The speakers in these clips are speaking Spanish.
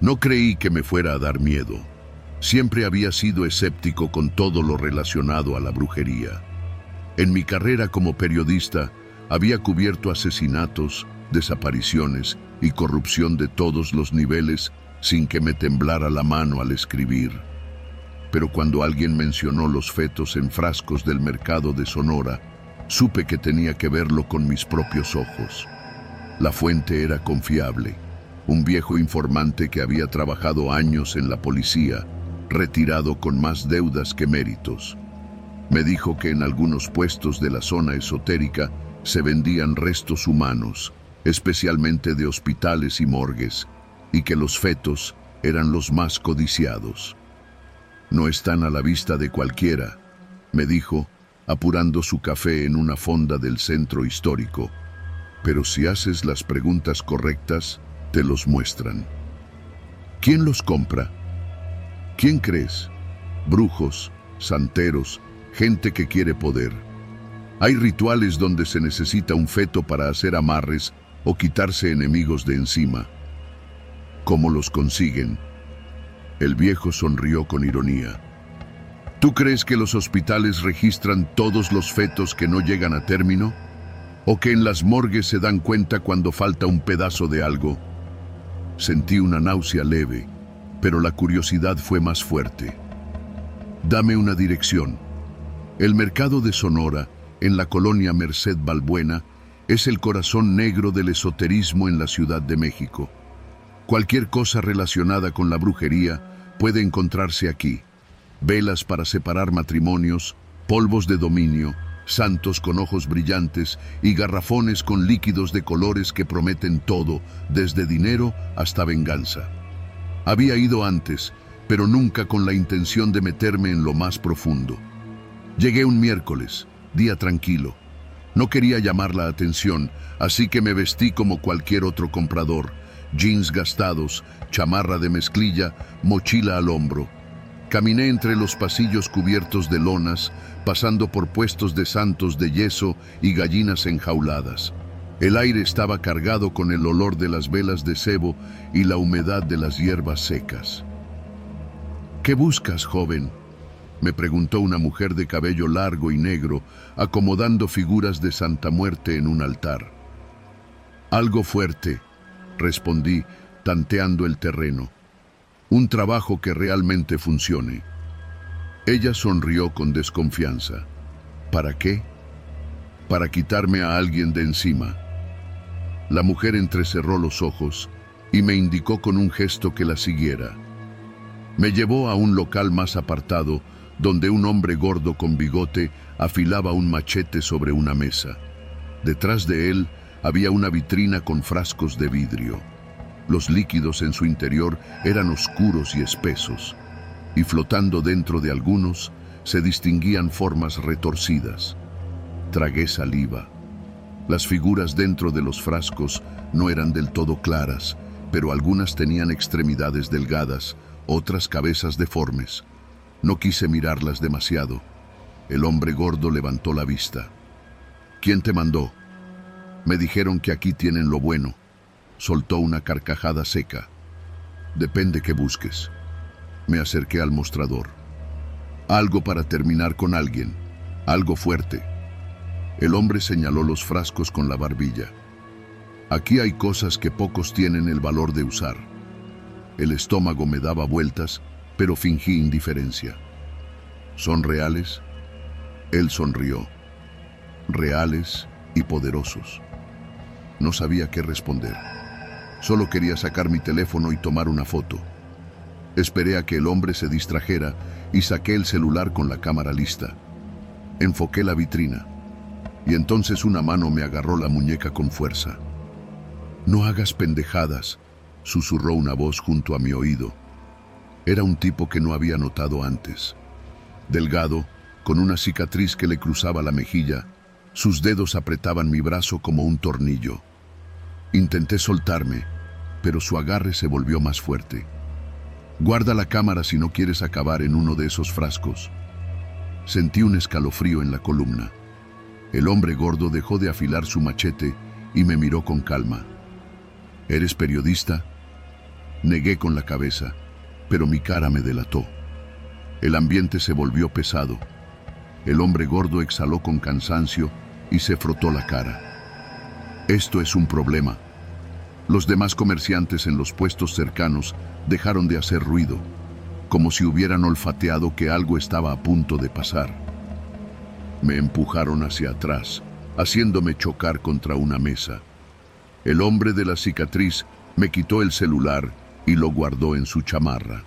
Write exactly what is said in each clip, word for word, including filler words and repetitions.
No creí que me fuera a dar miedo. Siempre había sido escéptico con todo lo relacionado a la brujería. En mi carrera como periodista había cubierto asesinatos, desapariciones y corrupción de todos los niveles sin que me temblara la mano al escribir. Pero cuando alguien mencionó los fetos en frascos del mercado de Sonora, supe que tenía que verlo con mis propios ojos. La fuente era confiable, un viejo informante que había trabajado años en la policía, retirado con más deudas que méritos. Me dijo que en algunos puestos de la zona esotérica se vendían restos humanos, especialmente de hospitales y morgues, y que los fetos eran los más codiciados. No están a la vista de cualquiera, me dijo, apurando su café en una fonda del centro histórico, pero si haces las preguntas correctas, te los muestran. ¿Quién los compra? ¿Quién crees? Brujos, santeros, gente que quiere poder. Hay rituales donde se necesita un feto para hacer amarres o quitarse enemigos de encima. ¿Cómo los consiguen? El viejo sonrió con ironía. ¿Tú crees que los hospitales registran todos los fetos que no llegan a término? ¿O que en las morgues se dan cuenta cuando falta un pedazo de algo? Sentí una náusea leve, pero la curiosidad fue más fuerte. Dame una dirección. El mercado de Sonora, en la colonia Merced Balbuena, es el corazón negro del esoterismo en la Ciudad de México. Cualquier cosa relacionada con la brujería puede encontrarse aquí. Velas para separar matrimonios, polvos de dominio, santos con ojos brillantes y garrafones con líquidos de colores que prometen todo, desde dinero hasta venganza. Había ido antes, pero nunca con la intención de meterme en lo más profundo. Llegué un miércoles, día tranquilo. No quería llamar la atención, así que me vestí como cualquier otro comprador. Jeans gastados, chamarra de mezclilla, mochila al hombro. Caminé entre los pasillos cubiertos de lonas, pasando por puestos de santos de yeso y gallinas enjauladas. El aire estaba cargado con el olor de las velas de cebo y la humedad de las hierbas secas. ¿Qué buscas, joven?, me preguntó una mujer de cabello largo y negro, acomodando figuras de Santa Muerte en un altar. Algo fuerte, respondí, tanteando el terreno. Un trabajo que realmente funcione. Ella sonrió con desconfianza. ¿Para qué? Para quitarme a alguien de encima. La mujer entrecerró los ojos y me indicó con un gesto que la siguiera. Me llevó a un local más apartado, donde un hombre gordo con bigote afilaba un machete sobre una mesa. Detrás de él había una vitrina con frascos de vidrio. Los líquidos en su interior eran oscuros y espesos, y flotando dentro de algunos se distinguían formas retorcidas. Tragué saliva. Las figuras dentro de los frascos no eran del todo claras, pero algunas tenían extremidades delgadas, otras cabezas deformes. No quise mirarlas demasiado. El hombre gordo levantó la vista. ¿Quién te mandó? Me dijeron que aquí tienen lo bueno. Soltó una carcajada seca. Depende qué busques. Me acerqué al mostrador. Algo para terminar con alguien. Algo fuerte. El hombre señaló los frascos con la barbilla. Aquí hay cosas que pocos tienen el valor de usar. El estómago me daba vueltas, pero fingí indiferencia. ¿Son reales? Él sonrió. Reales y poderosos. No sabía qué responder. Solo quería sacar mi teléfono y tomar una foto. Esperé a que el hombre se distrajera y saqué el celular con la cámara lista. Enfoqué la vitrina y entonces una mano me agarró la muñeca con fuerza. No hagas pendejadas, susurró una voz junto a mi oído. Era un tipo que no había notado antes. Delgado, con una cicatriz que le cruzaba la mejilla, sus dedos apretaban mi brazo como un tornillo. Intenté soltarme, pero su agarre se volvió más fuerte. Guarda la cámara si no quieres acabar en uno de esos frascos. Sentí un escalofrío en la columna. El hombre gordo dejó de afilar su machete y me miró con calma. ¿Eres periodista? Negué con la cabeza, pero mi cara me delató. El ambiente se volvió pesado. El hombre gordo exhaló con cansancio y se frotó la cara. Esto es un problema. Los demás comerciantes en los puestos cercanos dejaron de hacer ruido, como si hubieran olfateado que algo estaba a punto de pasar. Me empujaron hacia atrás, haciéndome chocar contra una mesa. El hombre de la cicatriz me quitó el celular y lo guardó en su chamarra.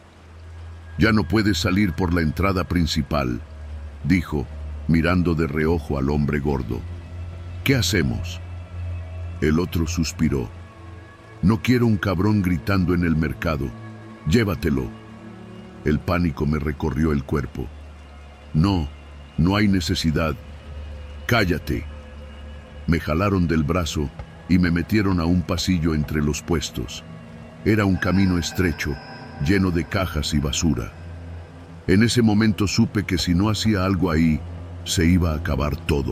«Ya no puedes salir por la entrada principal», dijo, mirando de reojo al hombre gordo. «¿Qué hacemos?». El otro suspiró. «No quiero un cabrón gritando en el mercado. Llévatelo». El pánico me recorrió el cuerpo. «No, no hay necesidad. Cállate». Me jalaron del brazo y me metieron a un pasillo entre los puestos. Era un camino estrecho, lleno de cajas y basura. En ese momento supe que si no hacía algo ahí, se iba a acabar todo.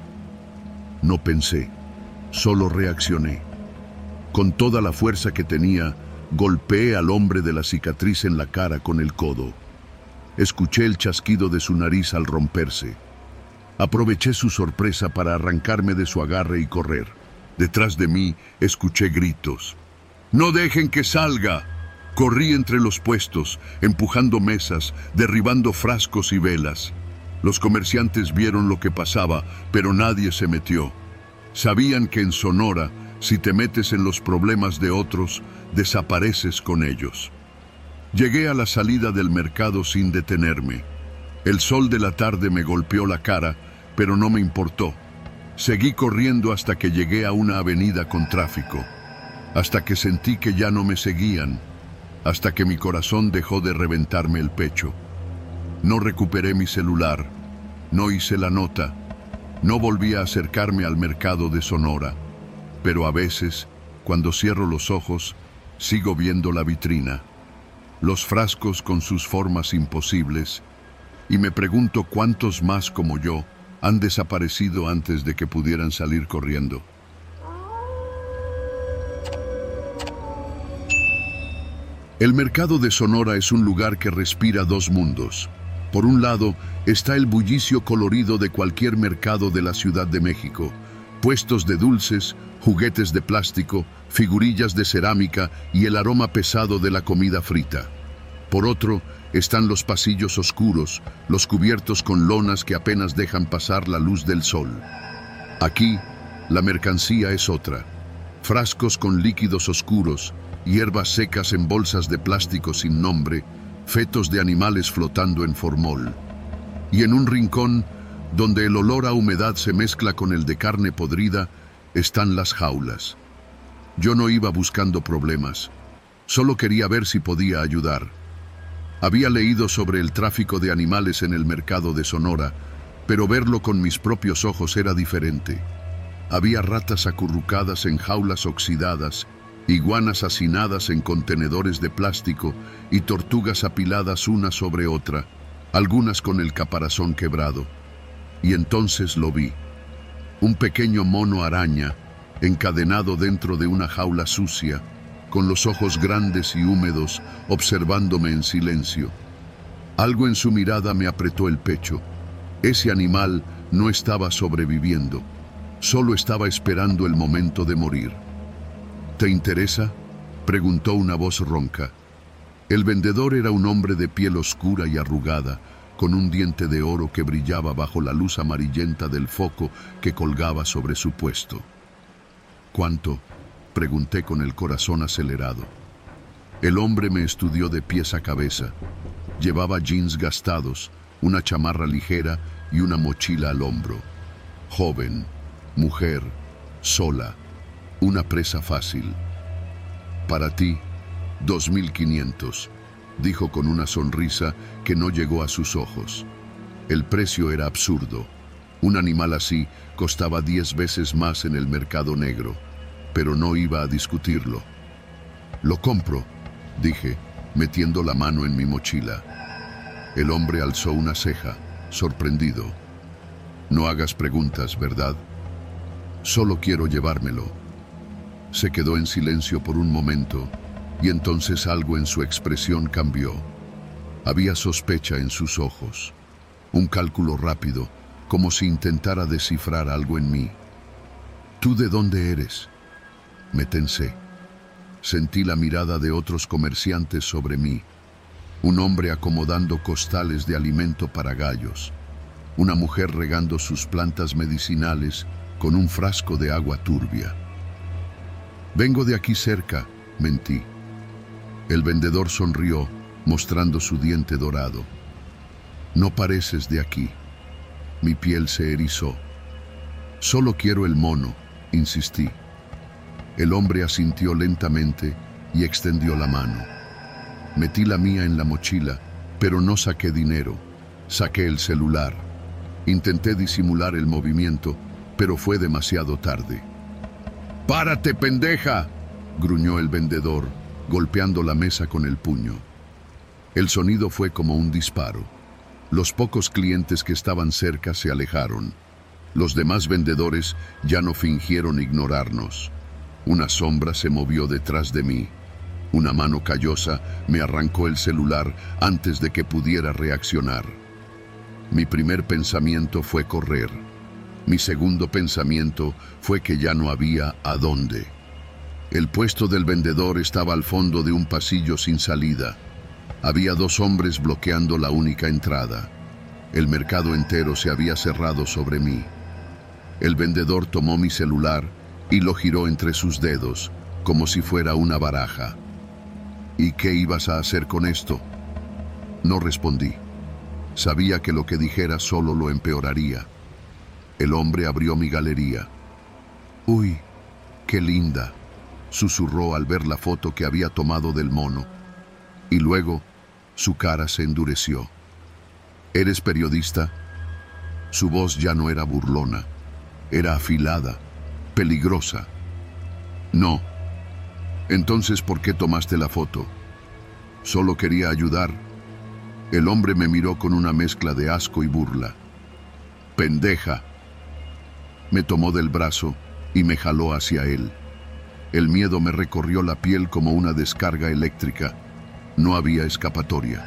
No pensé, solo reaccioné. Con toda la fuerza que tenía, golpeé al hombre de la cicatriz en la cara con el codo. Escuché el chasquido de su nariz al romperse. Aproveché su sorpresa para arrancarme de su agarre y correr. Detrás de mí escuché gritos. «¡No dejen que salga!». Corrí entre los puestos, empujando mesas, derribando frascos y velas. Los comerciantes vieron lo que pasaba, pero nadie se metió. Sabían que en Sonora, si te metes en los problemas de otros, desapareces con ellos. Llegué a la salida del mercado sin detenerme. El sol de la tarde me golpeó la cara, pero no me importó. Seguí corriendo hasta que llegué a una avenida con tráfico. Hasta que sentí que ya no me seguían, hasta que mi corazón dejó de reventarme el pecho. No recuperé mi celular, no hice la nota, no volví a acercarme al mercado de Sonora, pero a veces, cuando cierro los ojos, sigo viendo la vitrina, los frascos con sus formas imposibles, y me pregunto cuántos más como yo han desaparecido antes de que pudieran salir corriendo. El mercado de Sonora es un lugar que respira dos mundos. Por un lado, está el bullicio colorido de cualquier mercado de la Ciudad de México, puestos de dulces, juguetes de plástico, figurillas de cerámica y el aroma pesado de la comida frita. Por otro, están los pasillos oscuros, los cubiertos con lonas que apenas dejan pasar la luz del sol. Aquí, la mercancía es otra. Frascos con líquidos oscuros, hierbas secas en bolsas de plástico sin nombre, fetos de animales flotando en formol. Y en un rincón, donde el olor a humedad se mezcla con el de carne podrida, están las jaulas. Yo no iba buscando problemas, solo quería ver si podía ayudar. Había leído sobre el tráfico de animales en el mercado de Sonora, pero verlo con mis propios ojos era diferente. Había ratas acurrucadas en jaulas oxidadas, iguanas hacinadas en contenedores de plástico y tortugas apiladas una sobre otra, algunas con el caparazón quebrado. Y entonces lo vi. Un pequeño mono araña, encadenado dentro de una jaula sucia, con los ojos grandes y húmedos, observándome en silencio. Algo en su mirada me apretó el pecho. Ese animal no estaba sobreviviendo, solo estaba esperando el momento de morir. ¿Te interesa?, preguntó una voz ronca. El vendedor era un hombre de piel oscura y arrugada, con un diente de oro que brillaba bajo la luz amarillenta del foco que colgaba sobre su puesto. ¿Cuánto?, pregunté con el corazón acelerado. El hombre me estudió de pies a cabeza. Llevaba jeans gastados, una chamarra ligera y una mochila al hombro. Joven, mujer, sola, una presa fácil. Para ti, dos mil quinientos, dijo con una sonrisa que no llegó a sus ojos. El precio era absurdo. Un animal así costaba diez veces más en el mercado negro, pero no iba a discutirlo. Lo compro, dije, metiendo la mano en mi mochila. El hombre alzó una ceja, sorprendido. No hagas preguntas, ¿verdad? Solo quiero llevármelo. Se quedó en silencio por un momento y entonces algo en su expresión cambió. Había sospecha en sus ojos, un cálculo rápido, como si intentara descifrar algo en mí. ¿Tú de dónde eres? Me tensé. Sentí la mirada de otros comerciantes sobre mí. Un hombre acomodando costales de alimento para gallos. Una mujer regando sus plantas medicinales con un frasco de agua turbia. Vengo de aquí cerca, mentí. El vendedor sonrió, mostrando su diente dorado. No pareces de aquí. Mi piel se erizó. Solo quiero el mono, insistí. El hombre asintió lentamente y extendió la mano. Metí la mía en la mochila, pero no saqué dinero. Saqué el celular. Intenté disimular el movimiento, pero fue demasiado tarde. ¡Párate, pendeja!, gruñó el vendedor, golpeando la mesa con el puño. El sonido fue como un disparo. Los pocos clientes que estaban cerca se alejaron. Los demás vendedores ya no fingieron ignorarnos. Una sombra se movió detrás de mí. Una mano callosa me arrancó el celular antes de que pudiera reaccionar. Mi primer pensamiento fue correr. Mi segundo pensamiento fue que ya no había a dónde. El puesto del vendedor estaba al fondo de un pasillo sin salida. Había dos hombres bloqueando la única entrada. El mercado entero se había cerrado sobre mí. El vendedor tomó mi celular y lo giró entre sus dedos, como si fuera una baraja. ¿Y qué ibas a hacer con esto? No respondí. Sabía que lo que dijera solo lo empeoraría. El hombre abrió mi galería. «Uy, qué linda», susurró al ver la foto que había tomado del mono. Y luego, su cara se endureció. «¿Eres periodista?» Su voz ya no era burlona. Era afilada, peligrosa. «No». «Entonces, ¿por qué tomaste la foto?» «Solo quería ayudar». El hombre me miró con una mezcla de asco y burla. «Pendeja». Me tomó del brazo y me jaló hacia él. El miedo me recorrió la piel como una descarga eléctrica. No había escapatoria.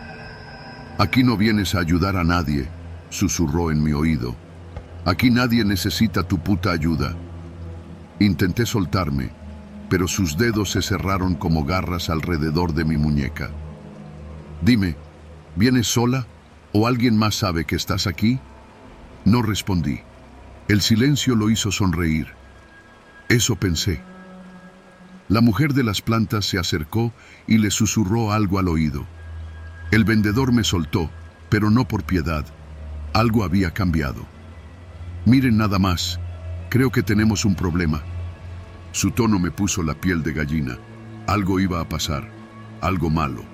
«Aquí no vienes a ayudar a nadie», susurró en mi oído. «Aquí nadie necesita tu puta ayuda». Intenté soltarme, pero sus dedos se cerraron como garras alrededor de mi muñeca. «Dime, ¿vienes sola o alguien más sabe que estás aquí?» No respondí. El silencio lo hizo sonreír. Eso pensé. La mujer de las plantas se acercó y le susurró algo al oído. El vendedor me soltó, pero no por piedad. Algo había cambiado. «Miren nada más. Creo que tenemos un problema». Su tono me puso la piel de gallina. Algo iba a pasar. Algo malo.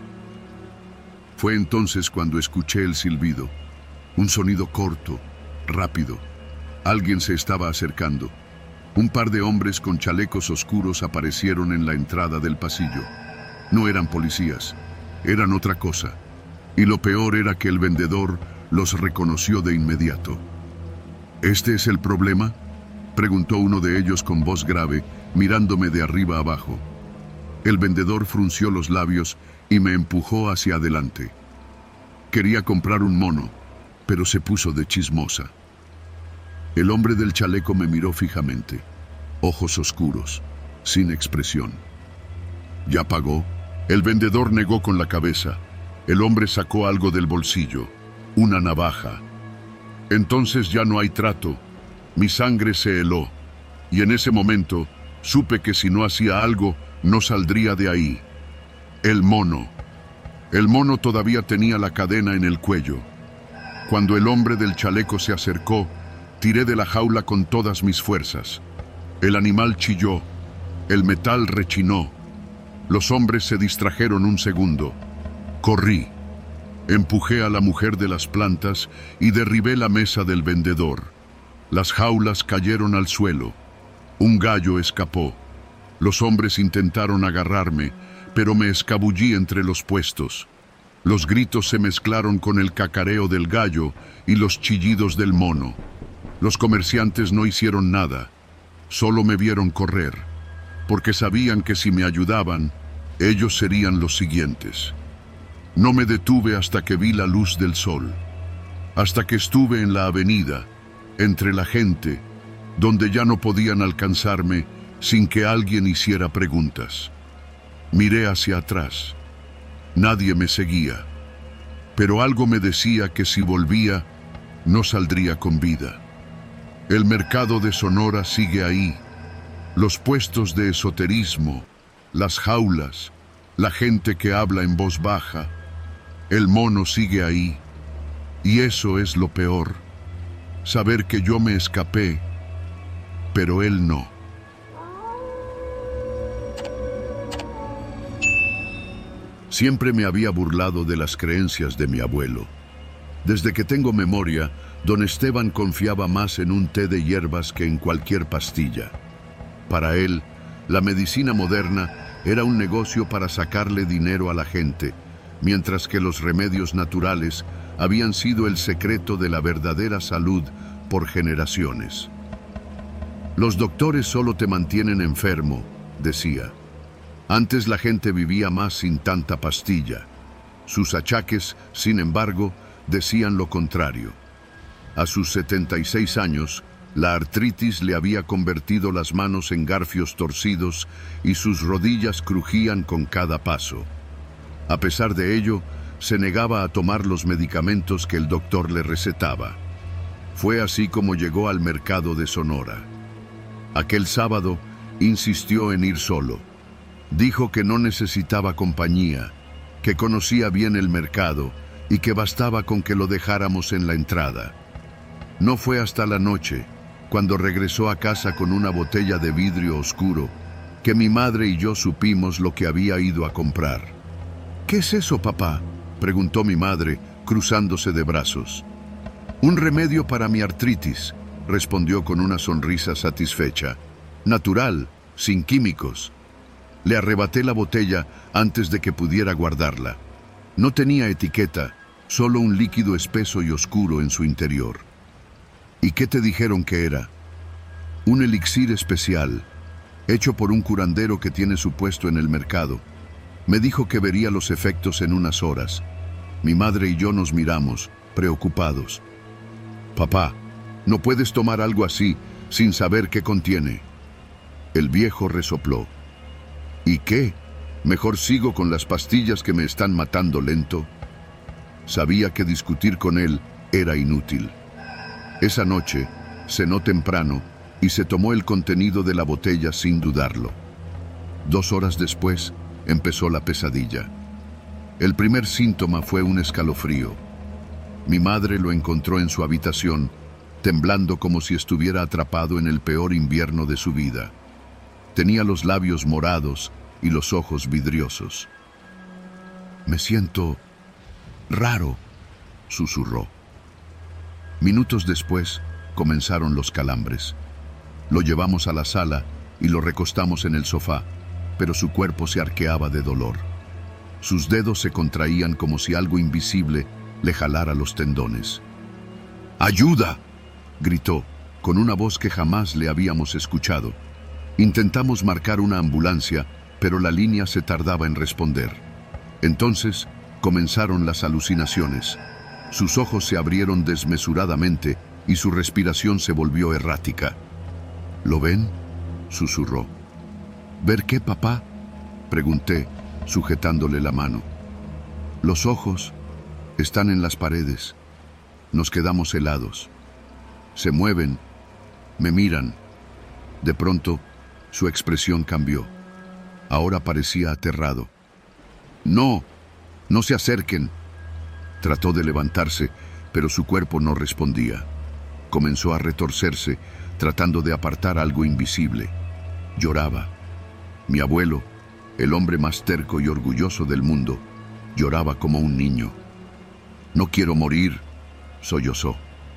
Fue entonces cuando escuché el silbido. Un sonido corto, rápido. Alguien se estaba acercando. Un par de hombres con chalecos oscuros aparecieron en la entrada del pasillo. No eran policías, eran otra cosa. Y lo peor era que el vendedor los reconoció de inmediato. «¿Este es el problema?», preguntó uno de ellos con voz grave, mirándome de arriba abajo. El vendedor frunció los labios y me empujó hacia adelante. Quería comprar un mono, pero se puso de chismosa. El hombre del chaleco me miró fijamente, ojos oscuros, sin expresión. «¿Ya pagó?». El vendedor negó con la cabeza. El hombre sacó algo del bolsillo, una navaja. «Entonces ya no hay trato». Mi sangre se heló, y en ese momento supe que si no hacía algo, no saldría de ahí. El mono. El mono todavía tenía la cadena en el cuello. Cuando el hombre del chaleco se acercó, tiré de la jaula con todas mis fuerzas. El animal chilló, el metal rechinó. Los hombres se distrajeron un segundo. Corrí. Empujé a la mujer de las plantas y derribé la mesa del vendedor. Las jaulas cayeron al suelo. Un gallo escapó. Los hombres intentaron agarrarme, pero me escabullí entre los puestos. Los gritos se mezclaron con el cacareo del gallo y los chillidos del mono. Los comerciantes no hicieron nada, solo me vieron correr, porque sabían que si me ayudaban, Ellos serían los siguientes. No me detuve hasta que vi la luz del sol, hasta que estuve en la avenida, entre la gente, donde ya no podían alcanzarme sin que alguien hiciera preguntas. Miré hacia atrás. Nadie me seguía, pero algo me decía que si volvía, no saldría con vida. El mercado de Sonora sigue ahí, los puestos de esoterismo, las jaulas, la gente que habla en voz baja. El mono sigue ahí, y eso es lo peor, saber que yo me escapé, pero él no. Siempre me había burlado de las creencias de mi abuelo. Desde que tengo memoria, don Esteban confiaba más en un té de hierbas que en cualquier pastilla. Para él, la medicina moderna era un negocio para sacarle dinero a la gente, mientras que los remedios naturales habían sido el secreto de la verdadera salud por generaciones. Los doctores solo te mantienen enfermo, decía. Antes la gente vivía más sin tanta pastilla. Sus achaques, sin embargo, decían lo contrario. A sus setenta y seis años, la artritis le había convertido las manos en garfios torcidos y sus rodillas crujían con cada paso. A pesar de ello, se negaba a tomar los medicamentos que el doctor le recetaba. Fue así como llegó al mercado de Sonora. Aquel sábado, insistió en ir solo. Dijo que no necesitaba compañía, que conocía bien el mercado y que bastaba con que lo dejáramos en la entrada. No fue hasta la noche, cuando regresó a casa con una botella de vidrio oscuro, que mi madre y yo supimos lo que había ido a comprar. «¿Qué es eso, papá?», preguntó mi madre, cruzándose de brazos. «Un remedio para mi artritis», respondió con una sonrisa satisfecha. «Natural, sin químicos». Le arrebaté la botella antes de que pudiera guardarla. No tenía etiqueta, solo un líquido espeso y oscuro en su interior. ¿Y qué te dijeron que era? Un elixir especial, hecho por un curandero que tiene su puesto en el mercado. Me dijo que vería los efectos en unas horas. Mi madre y yo nos miramos, preocupados. «Papá, no puedes tomar algo así sin saber qué contiene». El viejo resopló. «¿Y qué? Mejor sigo con las pastillas que me están matando lento». Sabía que discutir con él era inútil. Esa noche, cenó temprano y se tomó el contenido de la botella sin dudarlo. Dos horas después, empezó la pesadilla. El primer síntoma fue un escalofrío. Mi madre lo encontró en su habitación, temblando como si estuviera atrapado en el peor invierno de su vida. Tenía los labios morados y los ojos vidriosos. «Me siento raro», susurró. Minutos después, comenzaron los calambres. Lo llevamos a la sala y lo recostamos en el sofá, pero su cuerpo se arqueaba de dolor. Sus dedos se contraían como si algo invisible le jalara los tendones. «¡Ayuda!», gritó, con una voz que jamás le habíamos escuchado. Intentamos marcar una ambulancia, pero la línea se tardaba en responder. Entonces comenzaron las alucinaciones. Sus ojos se abrieron desmesuradamente y su respiración se volvió errática. «¿Lo ven?», susurró. «¿Ver qué, papá?», pregunté, sujetándole la mano. «Los ojos están en las paredes». Nos quedamos helados. Se mueven, me miran. De pronto, su expresión cambió. Ahora parecía aterrado. «No, no se acerquen». Trató de levantarse, pero su cuerpo no respondía. Comenzó a retorcerse, tratando de apartar algo invisible. Lloraba. Mi abuelo, el hombre más terco y orgulloso del mundo, lloraba como un niño. «No quiero morir», sollozó.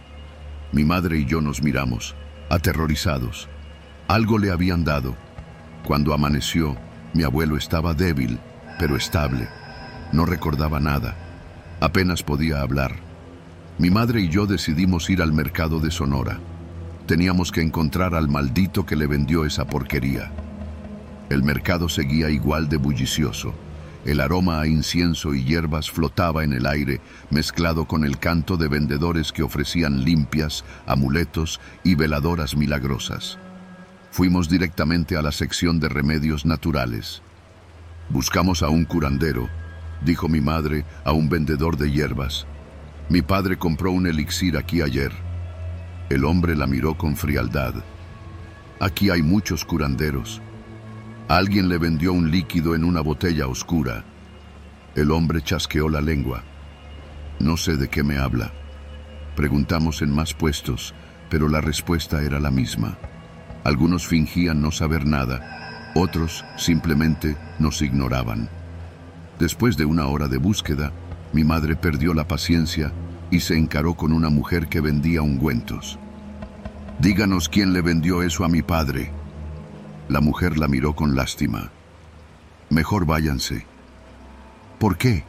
Mi madre y yo nos miramos, aterrorizados. Algo le habían dado. Cuando amaneció, mi abuelo estaba débil, pero estable. No recordaba nada. Apenas podía hablar. Mi madre y yo decidimos ir al mercado de Sonora. Teníamos que encontrar al maldito que le vendió esa porquería. El mercado seguía igual de bullicioso. El aroma a incienso y hierbas flotaba en el aire, mezclado con el canto de vendedores que ofrecían limpias, amuletos y veladoras milagrosas. Fuimos directamente a la sección de remedios naturales. Buscamos a un curandero, dijo mi madre a un vendedor de hierbas. Mi padre compró un elixir aquí ayer. El hombre la miró con frialdad. Aquí hay muchos curanderos. Alguien le vendió un líquido en una botella oscura. El hombre chasqueó la lengua. No sé de qué me habla. Preguntamos en más puestos, pero la respuesta era la misma. Algunos fingían no saber nada, otros simplemente nos ignoraban. Después de una hora de búsqueda, mi madre perdió la paciencia y se encaró con una mujer que vendía ungüentos. «Díganos quién le vendió eso a mi padre». La mujer la miró con lástima. «Mejor váyanse». «¿Por qué?».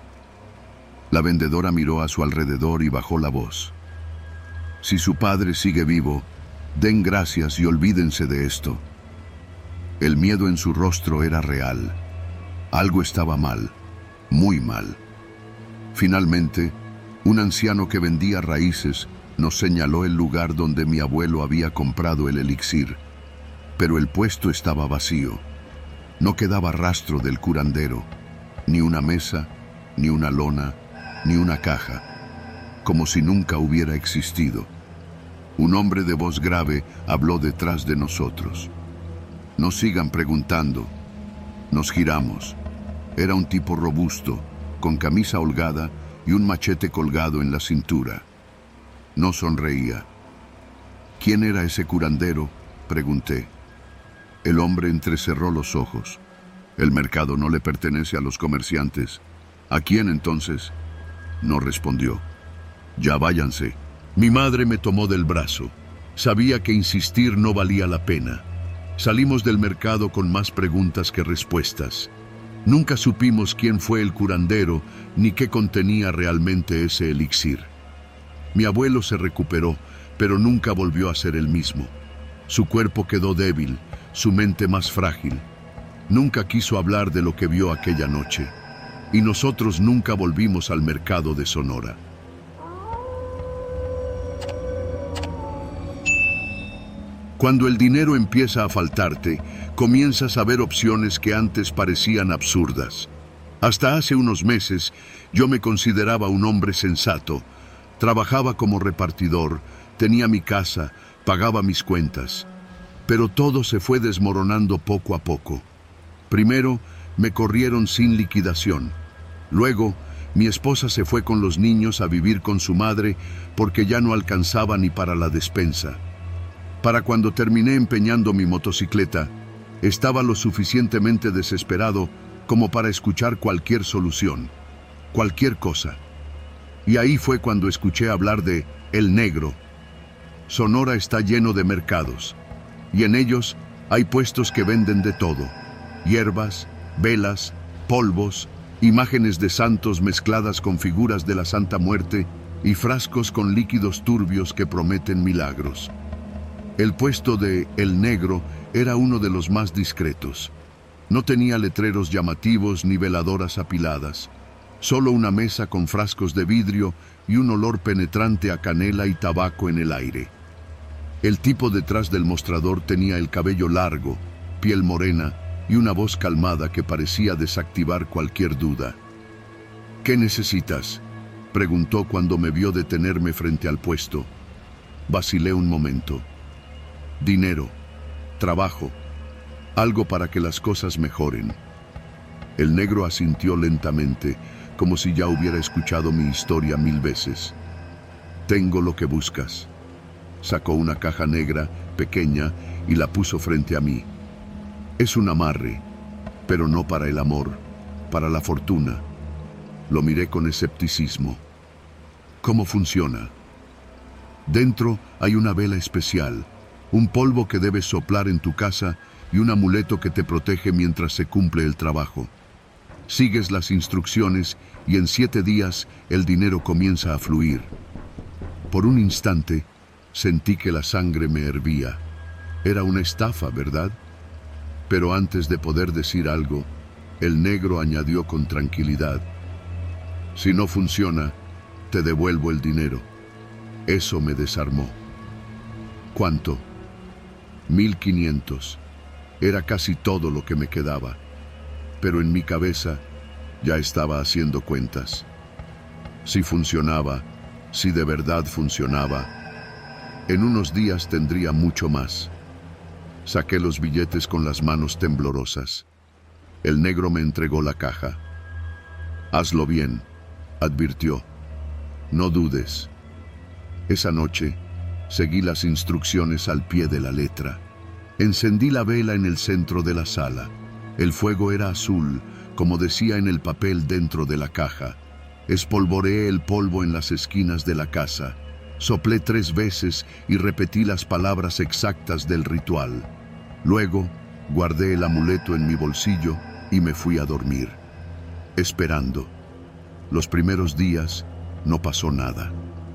La vendedora miró a su alrededor y bajó la voz. «Si su padre sigue vivo, den gracias y olvídense de esto». El miedo en su rostro era real. Algo estaba mal, muy mal. Finalmente, un anciano que vendía raíces nos señaló el lugar donde mi abuelo había comprado el elixir, pero el puesto estaba vacío. No quedaba rastro del curandero, ni una mesa, ni una lona, ni una caja, como si nunca hubiera existido. Un hombre de voz grave habló detrás de nosotros. «No sigan preguntando». Nos giramos. Era un tipo robusto, con camisa holgada y un machete colgado en la cintura. No sonreía. «¿Quién era ese curandero?», pregunté. El hombre entrecerró los ojos. «El mercado no le pertenece a los comerciantes». «¿A quién entonces?». No respondió. «Ya váyanse». Mi madre me tomó del brazo. Sabía que insistir no valía la pena. Salimos del mercado con más preguntas que respuestas. Nunca supimos quién fue el curandero ni qué contenía realmente ese elixir. Mi abuelo se recuperó, pero nunca volvió a ser el mismo. Su cuerpo quedó débil, su mente más frágil. Nunca quiso hablar de lo que vio aquella noche. Y nosotros nunca volvimos al mercado de Sonora. Cuando el dinero empieza a faltarte, comienzas a ver opciones que antes parecían absurdas. Hasta hace unos meses, yo me consideraba un hombre sensato. Trabajaba como repartidor, tenía mi casa, pagaba mis cuentas. Pero todo se fue desmoronando poco a poco. Primero, me corrieron sin liquidación. Luego, mi esposa se fue con los niños a vivir con su madre porque ya no alcanzaba ni para la despensa. Para cuando terminé empeñando mi motocicleta, estaba lo suficientemente desesperado como para escuchar cualquier solución, cualquier cosa. Y ahí fue cuando escuché hablar de El Negro. Sonora está lleno de mercados, y en ellos hay puestos que venden de todo: hierbas, velas, polvos, imágenes de santos mezcladas con figuras de la Santa Muerte y frascos con líquidos turbios que prometen milagros. El puesto de El Negro era uno de los más discretos. No tenía letreros llamativos ni veladoras apiladas, solo una mesa con frascos de vidrio y un olor penetrante a canela y tabaco en el aire. El tipo detrás del mostrador tenía el cabello largo, piel morena y una voz calmada que parecía desactivar cualquier duda. «¿Qué necesitas?», preguntó cuando me vio detenerme frente al puesto. Vacilé un momento. «Dinero, trabajo, algo para que las cosas mejoren». El negro asintió lentamente, como si ya hubiera escuchado mi historia mil veces. «Tengo lo que buscas». Sacó una caja negra, pequeña, y la puso frente a mí. «Es un amarre, pero no para el amor, para la fortuna». Lo miré con escepticismo. «¿Cómo funciona?». «Dentro hay una vela especial, un polvo que debes soplar en tu casa y un amuleto que te protege mientras se cumple el trabajo. Sigues las instrucciones y en siete días el dinero comienza a fluir». Por un instante sentí que la sangre me hervía. Era una estafa, ¿verdad? Pero antes de poder decir algo, el negro añadió con tranquilidad: si no funciona, te devuelvo el dinero. Eso me desarmó. ¿Cuánto? Mil quinientos. Era casi todo lo que me quedaba. Pero en mi cabeza ya estaba haciendo cuentas. Si funcionaba, si de verdad funcionaba, en unos días tendría mucho más. Saqué los billetes con las manos temblorosas. El negro me entregó la caja. Hazlo bien, advirtió. No dudes. Esa noche, seguí las instrucciones al pie de la letra. Encendí la vela en el centro de la sala. El fuego era azul, como decía en el papel dentro de la caja. Espolvoreé el polvo en las esquinas de la casa. Soplé tres veces y repetí las palabras exactas del ritual. Luego, guardé el amuleto en mi bolsillo y me fui a dormir, esperando. Los primeros días no pasó nada.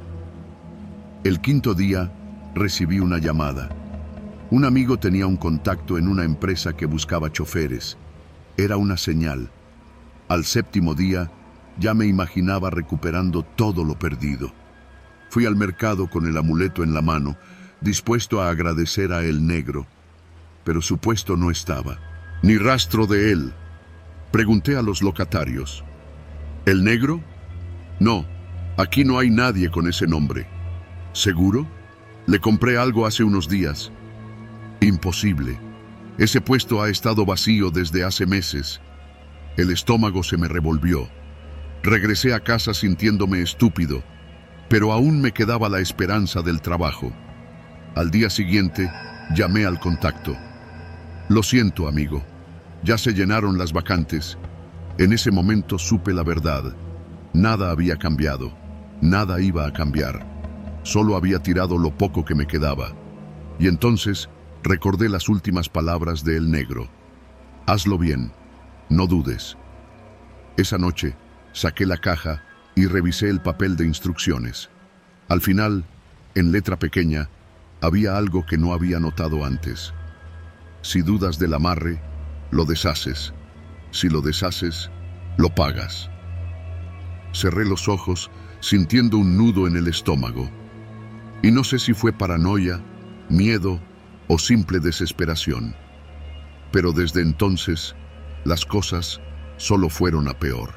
El quinto día recibí una llamada. Un amigo tenía un contacto en una empresa que buscaba choferes. Era una señal. Al séptimo día ya me imaginaba recuperando todo lo perdido. Fui al mercado con el amuleto en la mano, dispuesto a agradecer a el negro, pero su puesto no estaba, ni rastro de él. Pregunté a los locatarios: ¿el negro? No, aquí no hay nadie con ese nombre. ¿Seguro? Le compré algo hace unos días. Imposible. Ese puesto ha estado vacío desde hace meses. El estómago se me revolvió. Regresé a casa sintiéndome estúpido, pero aún me quedaba la esperanza del trabajo. Al día siguiente, llamé al contacto. Lo siento, amigo. Ya se llenaron las vacantes. En ese momento supe la verdad. Nada había cambiado. Nada iba a cambiar. Solo había tirado lo poco que me quedaba. Y entonces recordé las últimas palabras de El Negro. Hazlo bien. No dudes. Esa noche saqué la caja y revisé el papel de instrucciones. Al final, en letra pequeña, había algo que no había notado antes. Si dudas del amarre, lo deshaces. Si lo deshaces, lo pagas. Cerré los ojos, sintiendo un nudo en el estómago. Y no sé si fue paranoia, miedo o simple desesperación. Pero desde entonces, las cosas solo fueron a peor.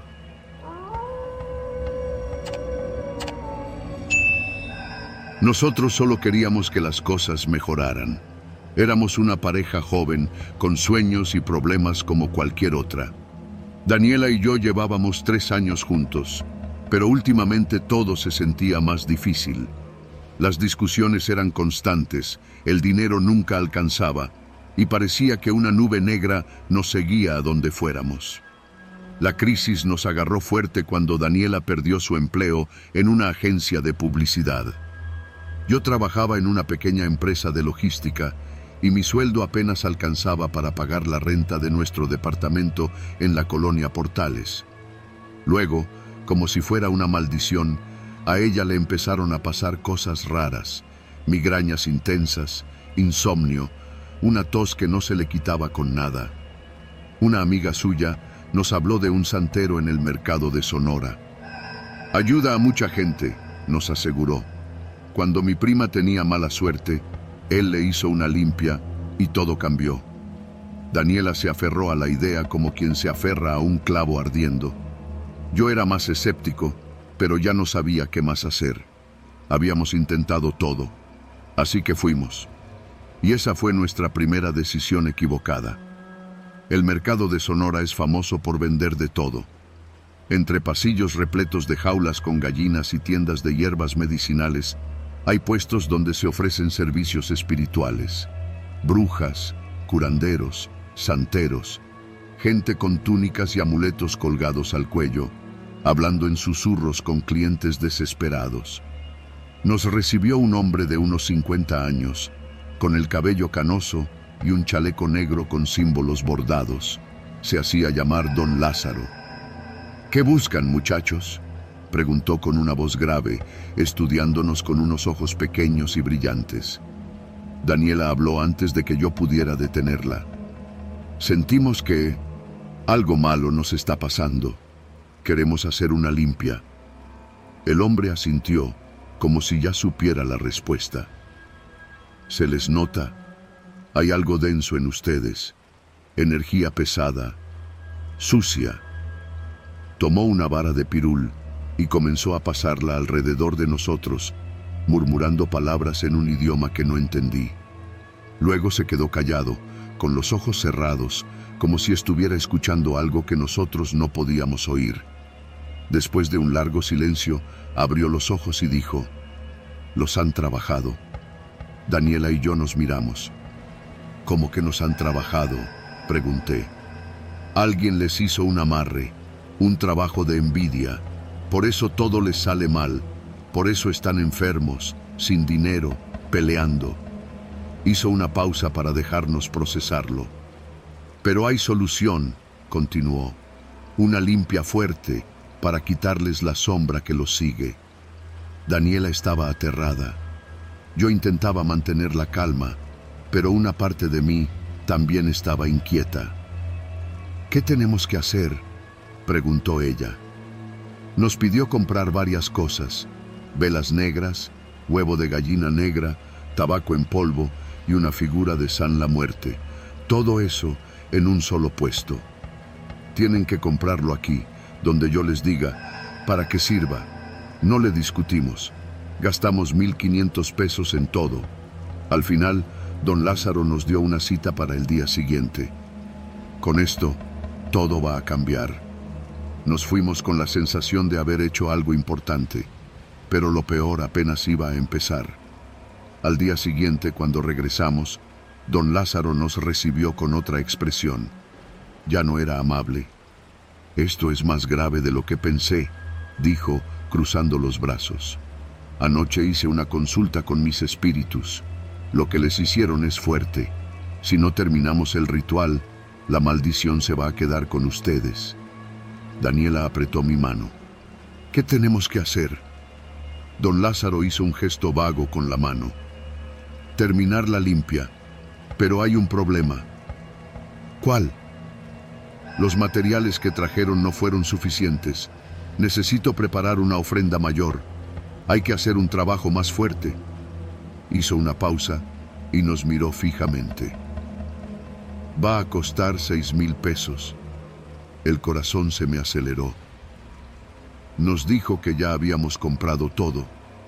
Nosotros solo queríamos que las cosas mejoraran. Éramos una pareja joven, con sueños y problemas como cualquier otra. Daniela y yo llevábamos tres años juntos, pero últimamente todo se sentía más difícil. Las discusiones eran constantes, el dinero nunca alcanzaba, y parecía que una nube negra nos seguía a donde fuéramos. La crisis nos agarró fuerte cuando Daniela perdió su empleo en una agencia de publicidad. Yo trabajaba en una pequeña empresa de logística y mi sueldo apenas alcanzaba para pagar la renta de nuestro departamento en la colonia Portales. Luego, como si fuera una maldición, a ella le empezaron a pasar cosas raras, migrañas intensas, insomnio, una tos que no se le quitaba con nada. Una amiga suya nos habló de un santero en el mercado de Sonora. Ayuda a mucha gente, nos aseguró. Cuando mi prima tenía mala suerte, él le hizo una limpia y todo cambió. Daniela se aferró a la idea como quien se aferra a un clavo ardiendo. Yo era más escéptico, pero ya no sabía qué más hacer. Habíamos intentado todo, así que fuimos. Y esa fue nuestra primera decisión equivocada. El mercado de Sonora es famoso por vender de todo. Entre pasillos repletos de jaulas con gallinas y tiendas de hierbas medicinales, hay puestos donde se ofrecen servicios espirituales. Brujas, curanderos, santeros, gente con túnicas y amuletos colgados al cuello, hablando en susurros con clientes desesperados. Nos recibió un hombre de unos cincuenta años, con el cabello canoso y un chaleco negro con símbolos bordados. Se hacía llamar Don Lázaro. ¿Qué buscan, muchachos?, preguntó con una voz grave, estudiándonos con unos ojos pequeños y brillantes. Daniela habló antes de que yo pudiera detenerla. Sentimos que algo malo nos está pasando. Queremos hacer una limpia. El hombre asintió, como si ya supiera la respuesta. Se les nota. Hay algo denso en ustedes. Energía pesada, sucia. Tomó una vara de pirul y comenzó a pasarla alrededor de nosotros, murmurando palabras en un idioma que no entendí. Luego se quedó callado, con los ojos cerrados, como si estuviera escuchando algo que nosotros no podíamos oír. Después de un largo silencio, abrió los ojos y dijo: «Los han trabajado». Daniela y yo nos miramos. «¿Cómo que nos han trabajado?», pregunté. «Alguien les hizo un amarre, un trabajo de envidia. Por eso todo les sale mal. Por eso están enfermos, sin dinero, peleando». Hizo una pausa para dejarnos procesarlo. «Pero hay solución», continuó. «Una limpia fuerte para quitarles la sombra que los sigue». Daniela estaba aterrada. Yo intentaba mantener la calma, pero una parte de mí también estaba inquieta. «¿Qué tenemos que hacer?», preguntó ella. Nos pidió comprar varias cosas: velas negras, huevo de gallina negra, tabaco en polvo y una figura de San la Muerte. Todo eso en un solo puesto. «Tienen que comprarlo aquí, donde yo les diga, para que sirva». No le discutimos. Gastamos mil quinientos pesos en todo. Al final, don Lázaro nos dio una cita para el día siguiente. Con esto, todo va a cambiar. Nos fuimos con la sensación de haber hecho algo importante, pero lo peor apenas iba a empezar. Al día siguiente, cuando regresamos, don Lázaro nos recibió con otra expresión. Ya no era amable. «Esto es más grave de lo que pensé», dijo, cruzando los brazos. «Anoche hice una consulta con mis espíritus. Lo que les hicieron es fuerte. Si no terminamos el ritual, la maldición se va a quedar con ustedes». Daniela apretó mi mano. «¿Qué tenemos que hacer?». Don Lázaro hizo un gesto vago con la mano. «Terminar la limpia. Pero hay un problema». «¿Cuál?». «Los materiales que trajeron no fueron suficientes. Necesito preparar una ofrenda mayor. Hay que hacer un trabajo más fuerte». Hizo una pausa y nos miró fijamente. «Va a costar seis mil pesos». El corazón se me aceleró. Nos dijo que ya habíamos comprado todo.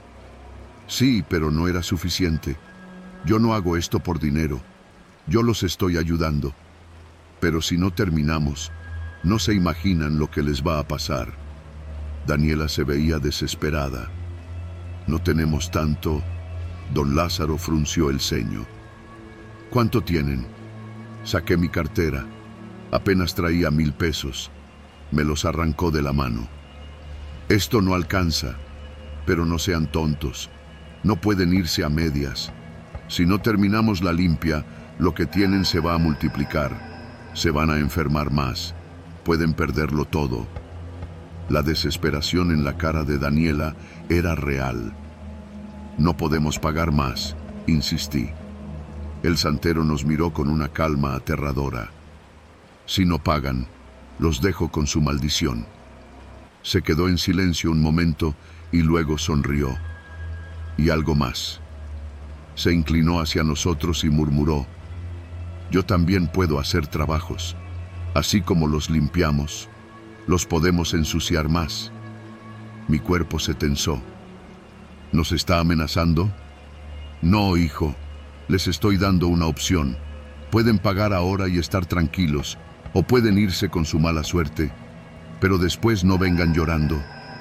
«Sí, pero no era suficiente. Yo no hago esto por dinero. Yo los estoy ayudando. Pero si no terminamos, no se imaginan lo que les va a pasar». Daniela se veía desesperada. «No tenemos tanto». Don Lázaro frunció el ceño. «¿Cuánto tienen?». Saqué mi cartera. Apenas traía mil pesos. Me los arrancó de la mano. «Esto no alcanza. Pero no sean tontos. No pueden irse a medias. Si no terminamos la limpia, lo que tienen se va a multiplicar. Se van a enfermar más. Pueden perderlo todo». La desesperación en la cara de Daniela era real. «No podemos pagar más», insistí. El santero nos miró con una calma aterradora. «Si no pagan, los dejo con su maldición». Se quedó en silencio un momento y luego sonrió. «Y algo más». Se inclinó hacia nosotros y murmuró: «Yo también puedo hacer trabajos. Así como los limpiamos, los podemos ensuciar más». Mi cuerpo se tensó. «¿Nos está amenazando?». «No, hijo. Les estoy dando una opción. Pueden pagar ahora y estar tranquilos, o pueden irse con su mala suerte, pero después no vengan llorando».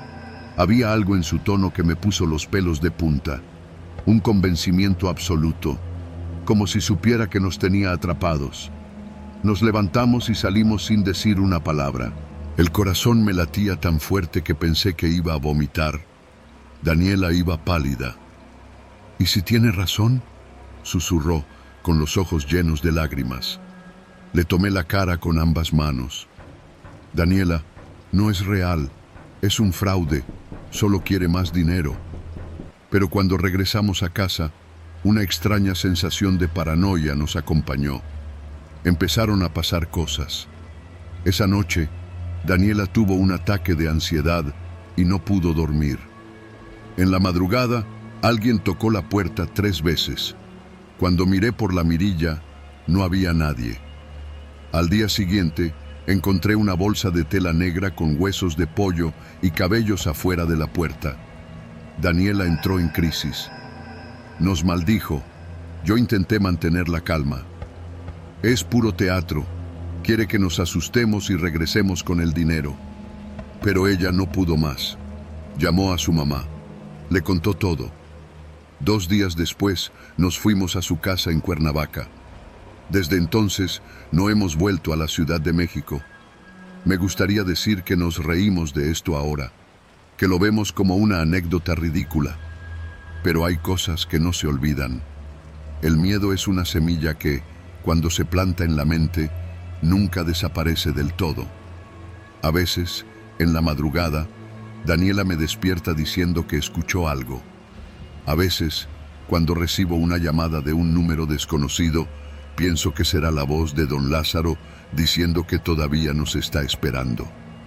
Había algo en su tono que me puso los pelos de punta, un convencimiento absoluto, como si supiera que nos tenía atrapados. Nos levantamos y salimos sin decir una palabra. El corazón me latía tan fuerte que pensé que iba a vomitar. Daniela iba pálida. «¿Y si tiene razón?», susurró, con los ojos llenos de lágrimas. Le tomé la cara con ambas manos. «Daniela, no es real, es un fraude, solo quiere más dinero». Pero cuando regresamos a casa, una extraña sensación de paranoia nos acompañó. Empezaron a pasar cosas. Esa noche, Daniela tuvo un ataque de ansiedad y no pudo dormir. En la madrugada, alguien tocó la puerta tres veces. Cuando miré por la mirilla, no había nadie. Al día siguiente, encontré una bolsa de tela negra con huesos de pollo y cabellos afuera de la puerta. Daniela entró en crisis. Nos maldijo. Yo intenté mantener la calma. Es puro teatro. Quiere que nos asustemos y regresemos con el dinero. Pero ella no pudo más. Llamó a su mamá. Le contó todo. Dos días después, nos fuimos a su casa en Cuernavaca. Desde entonces, no hemos vuelto a la Ciudad de México. Me gustaría decir que nos reímos de esto ahora, que lo vemos como una anécdota ridícula. Pero hay cosas que no se olvidan. El miedo es una semilla que, cuando se planta en la mente, nunca desaparece del todo. A veces, en la madrugada, Daniela me despierta diciendo que escuchó algo. A veces, cuando recibo una llamada de un número desconocido, pienso que será la voz de don Lázaro diciendo que todavía nos está esperando.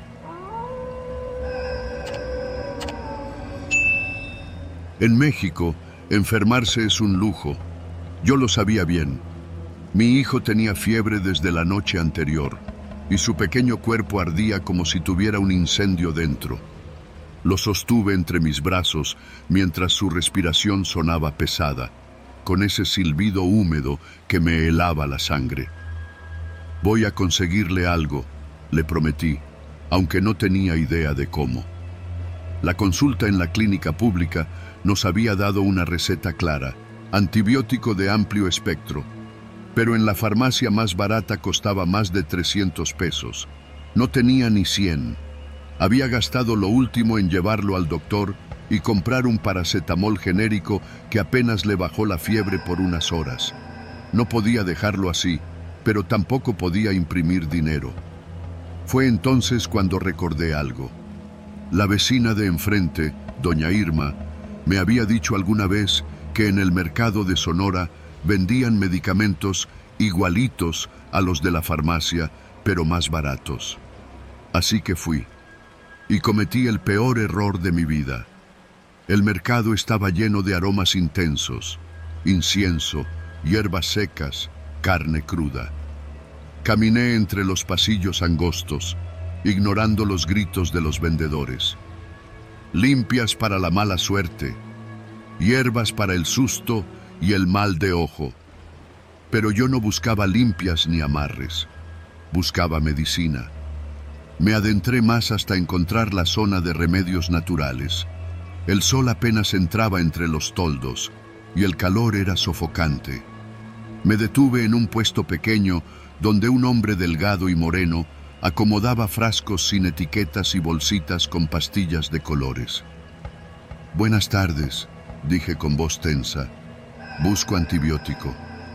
En México, enfermarse es un lujo. Yo lo sabía bien. Mi hijo tenía fiebre desde la noche anterior y su pequeño cuerpo ardía como si tuviera un incendio dentro. Lo sostuve entre mis brazos mientras su respiración sonaba pesada, con ese silbido húmedo que me helaba la sangre. Voy a conseguirle algo, le prometí, aunque no tenía idea de cómo. La consulta en la clínica pública nos había dado una receta clara, antibiótico de amplio espectro, pero en la farmacia más barata costaba más de trescientos pesos. No tenía ni cien. Había gastado lo último en llevarlo al doctor y comprar un paracetamol genérico que apenas le bajó la fiebre por unas horas. No podía dejarlo así, pero tampoco podía imprimir dinero. Fue entonces cuando recordé algo. La vecina de enfrente, doña Irma, me había dicho alguna vez que en el mercado de Sonora vendían medicamentos igualitos a los de la farmacia, pero más baratos. Así que fui, y cometí el peor error de mi vida. El mercado estaba lleno de aromas intensos, incienso, hierbas secas, carne cruda. Caminé entre los pasillos angostos, ignorando los gritos de los vendedores. Limpias para la mala suerte, hierbas para el susto y el mal de ojo. Pero yo no buscaba limpias ni amarres, buscaba medicina. Me adentré más hasta encontrar la zona de remedios naturales. El sol apenas entraba entre los toldos y el calor era sofocante. Me detuve en un puesto pequeño donde un hombre delgado y moreno acomodaba frascos sin etiquetas y bolsitas con pastillas de colores. «Buenas tardes», dije con voz tensa. «Busco antibiótico».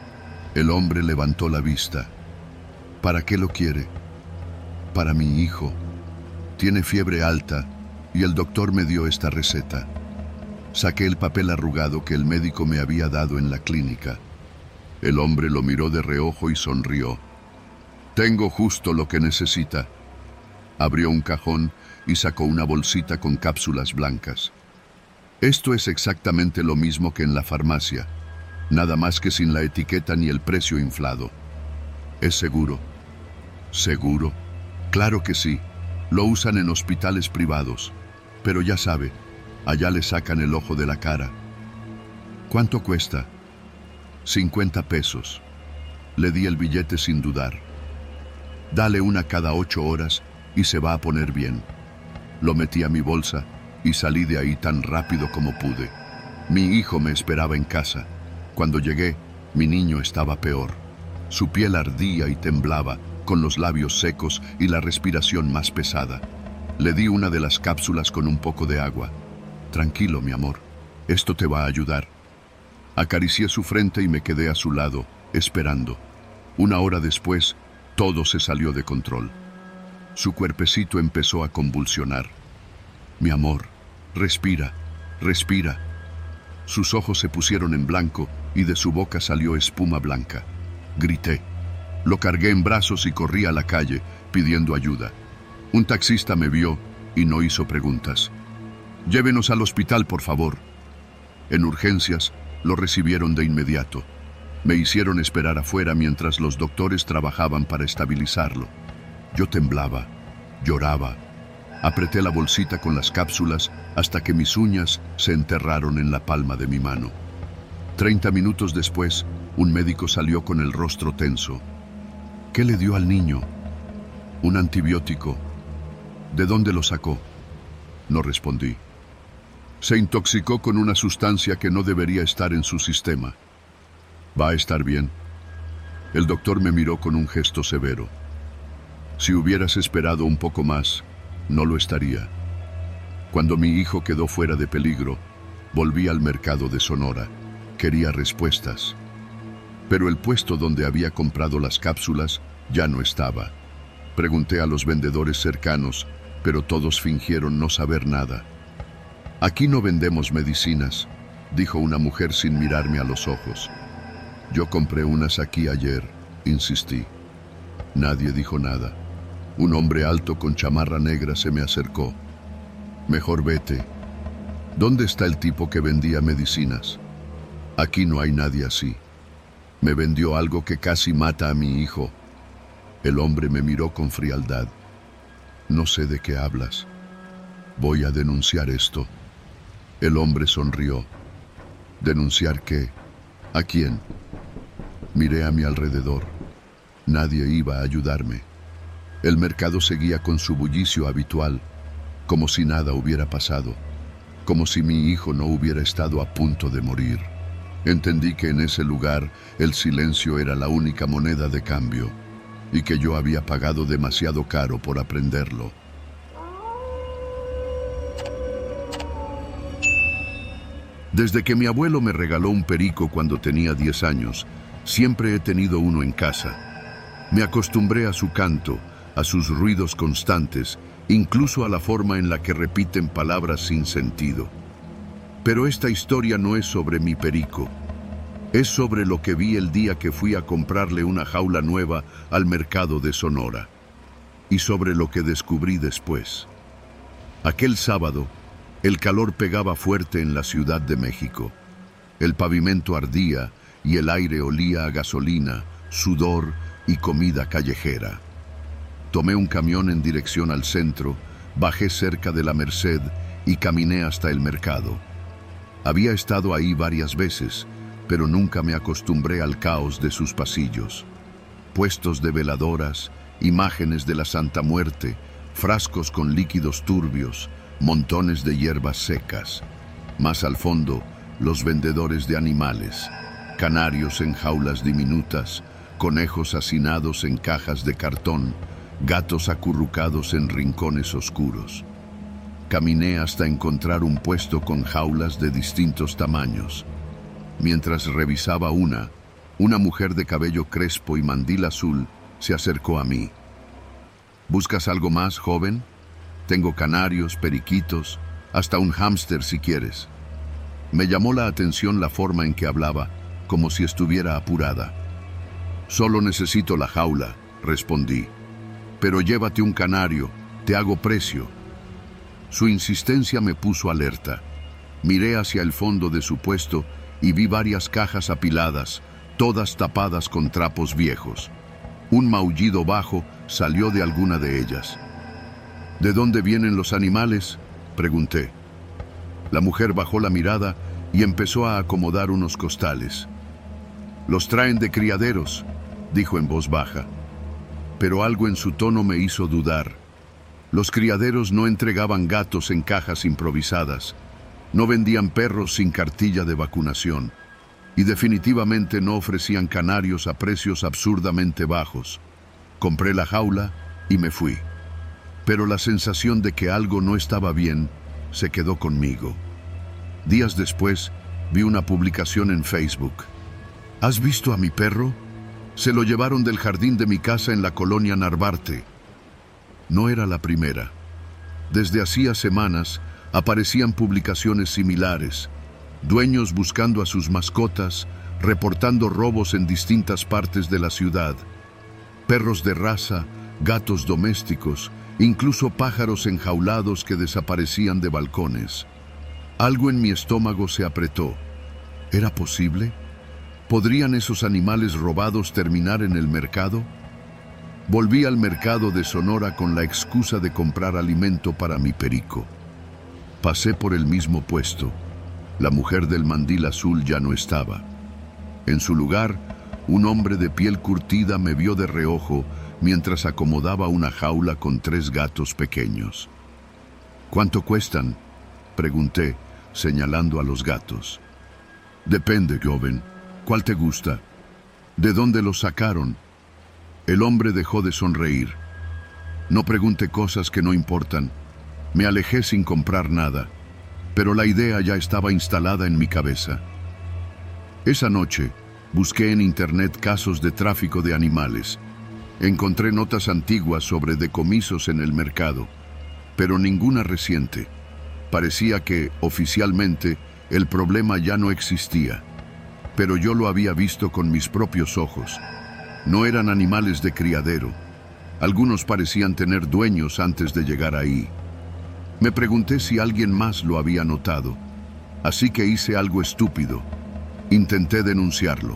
El hombre levantó la vista. «¿Para qué lo quiere?» «Para mi hijo. Tiene fiebre alta y el doctor me dio esta receta». Saqué el papel arrugado que el médico me había dado en la clínica. El hombre lo miró de reojo y sonrió. «Tengo justo lo que necesita». Abrió un cajón y sacó una bolsita con cápsulas blancas. «Esto es exactamente lo mismo que en la farmacia, nada más que sin la etiqueta ni el precio inflado». «¿Es seguro?» «¿Seguro? Claro que sí. Lo usan en hospitales privados. Pero ya sabe, allá le sacan el ojo de la cara». «¿Cuánto cuesta?» cincuenta pesos. Le di el billete sin dudar. «Dale una cada ocho horas y se va a poner bien». Lo metí a mi bolsa y salí de ahí tan rápido como pude. Mi hijo me esperaba en casa. Cuando llegué, mi niño estaba peor. Su piel ardía y temblaba, con los labios secos y la respiración más pesada. Le di una de las cápsulas con un poco de agua. «Tranquilo, mi amor, esto te va a ayudar». Acaricié su frente y me quedé a su lado, esperando. Una hora después, todo se salió de control. Su cuerpecito empezó a convulsionar. «Mi amor, respira, respira». Sus ojos se pusieron en blanco y de su boca salió espuma blanca. Grité. Lo cargué en brazos y corrí a la calle pidiendo ayuda. Un taxista me vio y no hizo preguntas. «Llévenos al hospital, por favor». En urgencias, lo recibieron de inmediato. Me hicieron esperar afuera mientras los doctores trabajaban para estabilizarlo. Yo temblaba, lloraba. Apreté la bolsita con las cápsulas hasta que mis uñas se enterraron en la palma de mi mano. Treinta minutos después, un médico salió con el rostro tenso. «¿Qué le dio al niño?» «Un antibiótico». «¿De dónde lo sacó?» No respondí. «Se intoxicó con una sustancia que no debería estar en su sistema». «Va a estar bien». El doctor me miró con un gesto severo. «Si hubieras esperado un poco más, no lo estaría». Cuando mi hijo quedó fuera de peligro, volví al mercado de Sonora. Quería respuestas. Pero el puesto donde había comprado las cápsulas ya no estaba. Pregunté a los vendedores cercanos, pero todos fingieron no saber nada. «Aquí no vendemos medicinas», dijo una mujer sin mirarme a los ojos. «Yo compré unas aquí ayer», insistí. Nadie dijo nada. Un hombre alto con chamarra negra se me acercó. «Mejor vete». «¿Dónde está el tipo que vendía medicinas?» «Aquí no hay nadie así. Me vendió algo que casi mata a mi hijo». El hombre me miró con frialdad. «No sé de qué hablas. Voy a denunciar esto». El hombre sonrió. «¿Denunciar qué? ¿A quién?» Miré a mi alrededor. Nadie iba a ayudarme. El mercado seguía con su bullicio habitual, como si nada hubiera pasado, como si mi hijo no hubiera estado a punto de morir. Entendí que en ese lugar el silencio era la única moneda de cambio y que yo había pagado demasiado caro por aprenderlo. Desde que mi abuelo me regaló un perico cuando tenía diez años, siempre he tenido uno en casa. Me acostumbré a su canto, a sus ruidos constantes, incluso a la forma en la que repiten palabras sin sentido. Pero esta historia no es sobre mi perico. Es sobre lo que vi el día que fui a comprarle una jaula nueva al mercado de Sonora. Y sobre lo que descubrí después. Aquel sábado, el calor pegaba fuerte en la Ciudad de México. El pavimento ardía y el aire olía a gasolina, sudor y comida callejera. Tomé un camión en dirección al centro, bajé cerca de la Merced y caminé hasta el mercado. Había estado ahí varias veces, pero nunca me acostumbré al caos de sus pasillos. Puestos de veladoras, imágenes de la Santa Muerte, frascos con líquidos turbios, montones de hierbas secas. Más al fondo, los vendedores de animales, canarios en jaulas diminutas, conejos hacinados en cajas de cartón, gatos acurrucados en rincones oscuros. Caminé hasta encontrar un puesto con jaulas de distintos tamaños. Mientras revisaba una, una mujer de cabello crespo y mandil azul se acercó a mí. ¿Buscas algo más, joven? Tengo canarios, periquitos, hasta un hámster si quieres. Me llamó la atención la forma en que hablaba, como si estuviera apurada. Solo necesito la jaula, respondí. Pero llévate un canario, te hago precio. Su insistencia me puso alerta. Miré hacia el fondo de su puesto y vi varias cajas apiladas, todas tapadas con trapos viejos. Un maullido bajo salió de alguna de ellas. ¿De dónde vienen los animales?, pregunté. La mujer bajó la mirada y empezó a acomodar unos costales. «Los traen de criaderos», dijo en voz baja. Pero algo en su tono me hizo dudar. Los criaderos no entregaban gatos en cajas improvisadas, no vendían perros sin cartilla de vacunación y definitivamente no ofrecían canarios a precios absurdamente bajos. Compré la jaula y me fui. Pero la sensación de que algo no estaba bien se quedó conmigo. Días después, vi una publicación en Facebook. ¿Has visto a mi perro? Se lo llevaron del jardín de mi casa en la colonia Narvarte. No era la primera. Desde hacía semanas aparecían publicaciones similares. Dueños buscando a sus mascotas, reportando robos en distintas partes de la ciudad. perros de raza, gatos domésticos, incluso pájaros enjaulados que desaparecían de balcones. Algo en mi estómago se apretó. ¿Era posible? ¿Podrían esos animales robados terminar en el mercado? Volví al mercado de Sonora con la excusa de comprar alimento para mi perico. Pasé por el mismo puesto. La mujer del mandil azul ya no estaba. En su lugar, un hombre de piel curtida me vio de reojo mientras acomodaba una jaula con tres gatos pequeños. ¿Cuánto cuestan?, pregunté, señalando a los gatos. Depende, joven. ¿Cuál te gusta? ¿De dónde los sacaron? El hombre dejó de sonreír. No pregunte cosas que no importan. Me alejé sin comprar nada, pero la idea ya estaba instalada en mi cabeza. Esa noche, busqué en internet casos de tráfico de animales. Encontré notas antiguas sobre decomisos en el mercado, pero ninguna reciente. Parecía que, oficialmente, el problema ya no existía. Pero yo lo había visto con mis propios ojos. No eran animales de criadero. Algunos parecían tener dueños antes de llegar ahí. Me pregunté si alguien más lo había notado, así que hice algo estúpido. Intenté denunciarlo.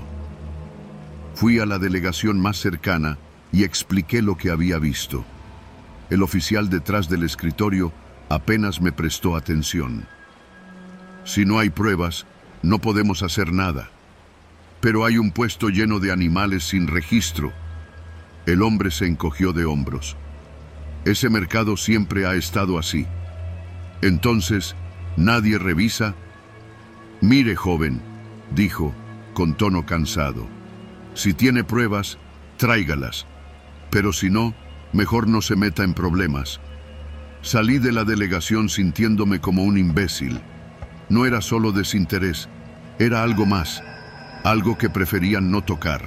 Fui a la delegación más cercana y expliqué lo que había visto. El oficial detrás del escritorio apenas me prestó atención. Si no hay pruebas, no podemos hacer nada. Pero hay un puesto lleno de animales sin registro. El hombre se encogió de hombros. Ese mercado siempre ha estado así. Entonces, ¿nadie revisa? Mire, joven, dijo, con tono cansado. Si tiene pruebas, tráigalas. Pero si no, mejor no se meta en problemas. Salí de la delegación sintiéndome como un imbécil. No era solo desinterés, era algo más, algo que preferían no tocar.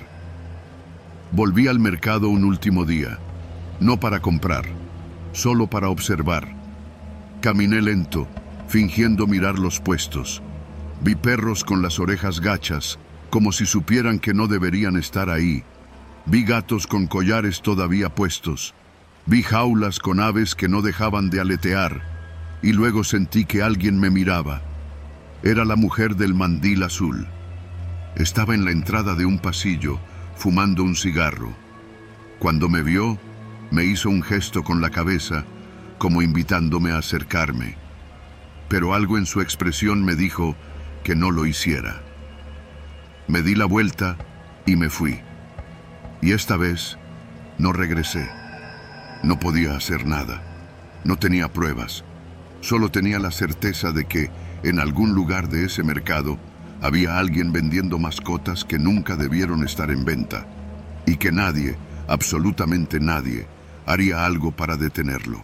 Volví al mercado un último día, no para comprar, solo para observar. Caminé lento, fingiendo mirar los puestos. Vi perros con las orejas gachas, como si supieran que no deberían estar ahí. Vi gatos con collares todavía puestos. Vi jaulas con aves que no dejaban de aletear. Y luego sentí que alguien me miraba. Era la mujer del mandil azul. Estaba en la entrada de un pasillo, fumando un cigarro. Cuando me vio, me hizo un gesto con la cabeza, como invitándome a acercarme. Pero algo en su expresión me dijo que no lo hiciera. Me di la vuelta y me fui. Y esta vez no regresé. No podía hacer nada. No tenía pruebas. Solo tenía la certeza de que, en algún lugar de ese mercado, había alguien vendiendo mascotas que nunca debieron estar en venta, y que nadie, absolutamente nadie, haría algo para detenerlo.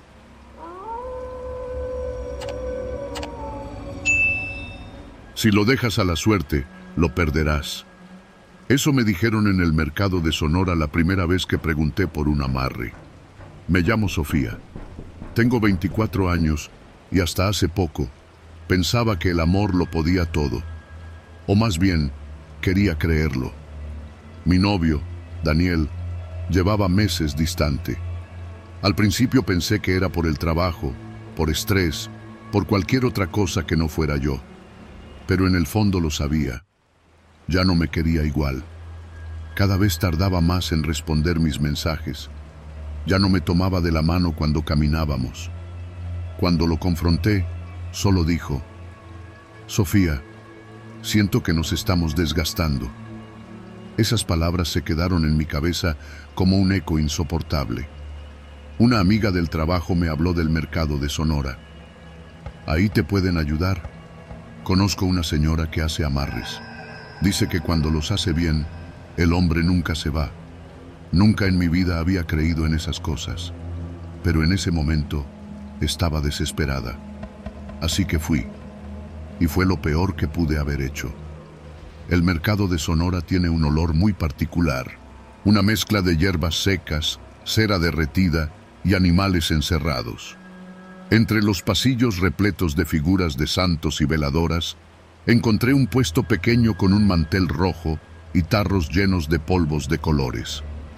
Si lo dejas a la suerte, lo perderás. Eso me dijeron en el mercado de Sonora la primera vez que pregunté por un amarre. Me llamo Sofía. Tengo veinticuatro años y hasta hace poco pensaba que el amor lo podía todo. O más bien, quería creerlo. Mi novio, Daniel, llevaba meses distante. Al principio pensé que era por el trabajo, por estrés, por cualquier otra cosa que no fuera yo. Pero en el fondo lo sabía. Ya no me quería igual. Cada vez tardaba más en responder mis mensajes. Ya no me tomaba de la mano cuando caminábamos. Cuando lo confronté, solo dijo: Sofía, siento que nos estamos desgastando. Esas palabras se quedaron en mi cabeza como un eco insoportable. Una amiga del trabajo me habló del mercado de Sonora. Ahí te pueden ayudar. Conozco una señora que hace amarres. Dice que cuando los hace bien, el hombre nunca se va. Nunca en mi vida había creído en esas cosas, pero en ese momento estaba desesperada. Así que fui, y fue lo peor que pude haber hecho. El mercado de Sonora tiene un olor muy particular, una mezcla de hierbas secas, cera derretida y animales encerrados. Entre los pasillos repletos de figuras de santos y veladoras, encontré un puesto pequeño con un mantel rojo y tarros llenos de polvos de colores.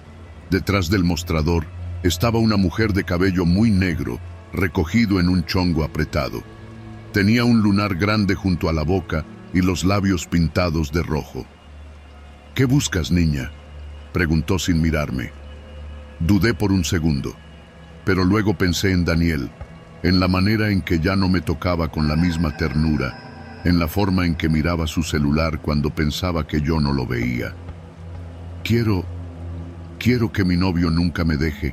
Detrás del mostrador estaba una mujer de cabello muy negro, recogido en un chongo apretado. Tenía un lunar grande junto a la boca y los labios pintados de rojo. «¿Qué buscas, niña?», preguntó sin mirarme. Dudé por un segundo, pero luego pensé en Daniel, en la manera en que ya no me tocaba con la misma ternura, en la forma en que miraba su celular cuando pensaba que yo no lo veía. Quiero, quiero que mi novio nunca me deje.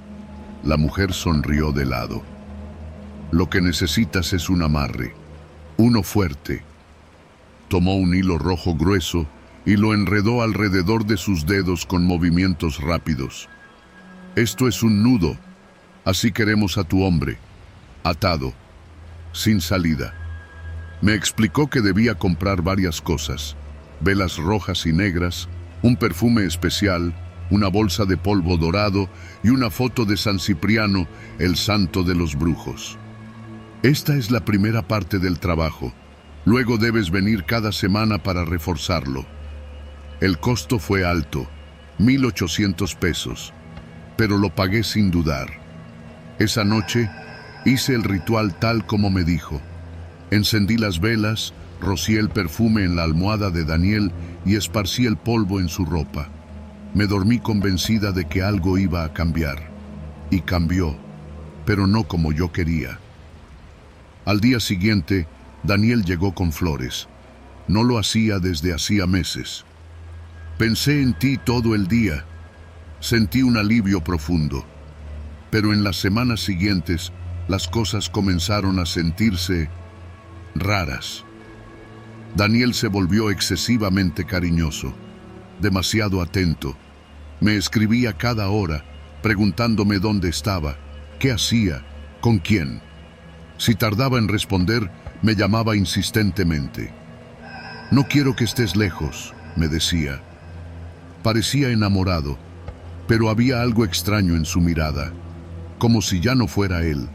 La mujer sonrió de lado. Lo que necesitas es un amarre, uno fuerte. Tomó un hilo rojo grueso y lo enredó alrededor de sus dedos con movimientos rápidos. Esto es un nudo, así queremos a tu hombre, atado, sin salida. Me explicó que debía comprar varias cosas: velas rojas y negras, un perfume especial, una bolsa de polvo dorado y una foto de San Cipriano, el santo de los brujos. Esta es la primera parte del trabajo. Luego debes venir cada semana para reforzarlo. El costo fue alto, mil ochocientos pesos, pero lo pagué sin dudar. Esa noche hice el ritual tal como me dijo. Encendí las velas, rocié el perfume en la almohada de Daniel y esparcí el polvo en su ropa. Me dormí convencida de que algo iba a cambiar. Y cambió, pero no como yo quería. Al día siguiente, Daniel llegó con flores. No lo hacía desde hacía meses. Pensé en ti todo el día. Sentí un alivio profundo. Pero en las semanas siguientes, las cosas comenzaron a sentirse raras. Daniel se volvió excesivamente cariñoso, demasiado atento. Me escribía cada hora, preguntándome dónde estaba, qué hacía, con quién. Si tardaba en responder, me llamaba insistentemente. «No quiero que estés lejos», me decía. Parecía enamorado, pero había algo extraño en su mirada, como si ya no fuera él.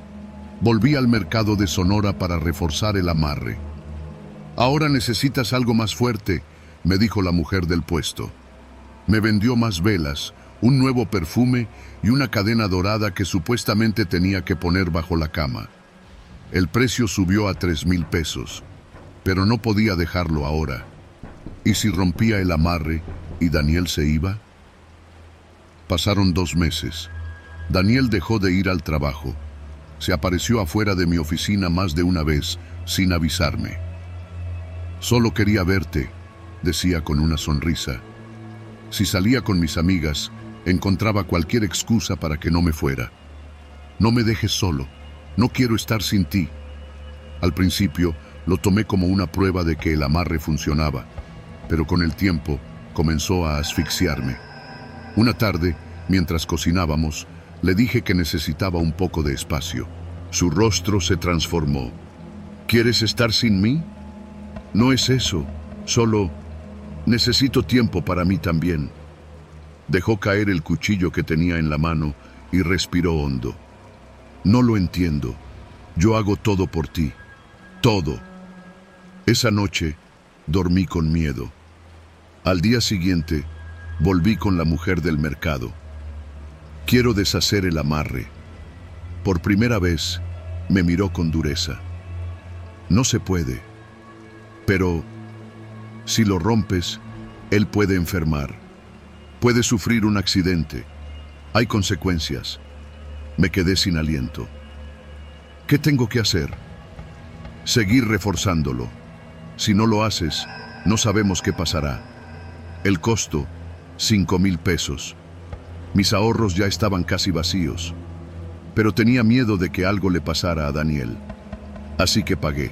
Volví al mercado de Sonora para reforzar el amarre. «Ahora necesitas algo más fuerte», me dijo la mujer del puesto. Me vendió más velas, un nuevo perfume y una cadena dorada que supuestamente tenía que poner bajo la cama. El precio subió a tres mil pesos, pero no podía dejarlo ahora. ¿Y si rompía el amarre y Daniel se iba? Pasaron dos meses. Daniel dejó de ir al trabajo. Se apareció afuera de mi oficina más de una vez, sin avisarme. «Solo quería verte», decía con una sonrisa. Si salía con mis amigas, encontraba cualquier excusa para que no me fuera. «No me dejes solo, no quiero estar sin ti». Al principio lo tomé como una prueba de que el amarre funcionaba, pero con el tiempo comenzó a asfixiarme. Una tarde, mientras cocinábamos, le dije que necesitaba un poco de espacio. Su rostro se transformó. «¿Quieres estar sin mí?» «No es eso, solo necesito tiempo para mí también». Dejó caer el cuchillo que tenía en la mano y respiró hondo. «No lo entiendo. Yo hago todo por ti. Todo». Esa noche dormí con miedo. Al día siguiente volví con la mujer del mercado. «Quiero deshacer el amarre». Por primera vez me miró con dureza. «No se puede. Pero si lo rompes, él puede enfermar. Puede sufrir un accidente. Hay consecuencias». Me quedé sin aliento. «¿Qué tengo que hacer?» «Seguir reforzándolo. Si no lo haces, no sabemos qué pasará. El costo, cinco mil pesos. Mis ahorros ya estaban casi vacíos, pero tenía miedo de que algo le pasara a Daniel. Así que pagué.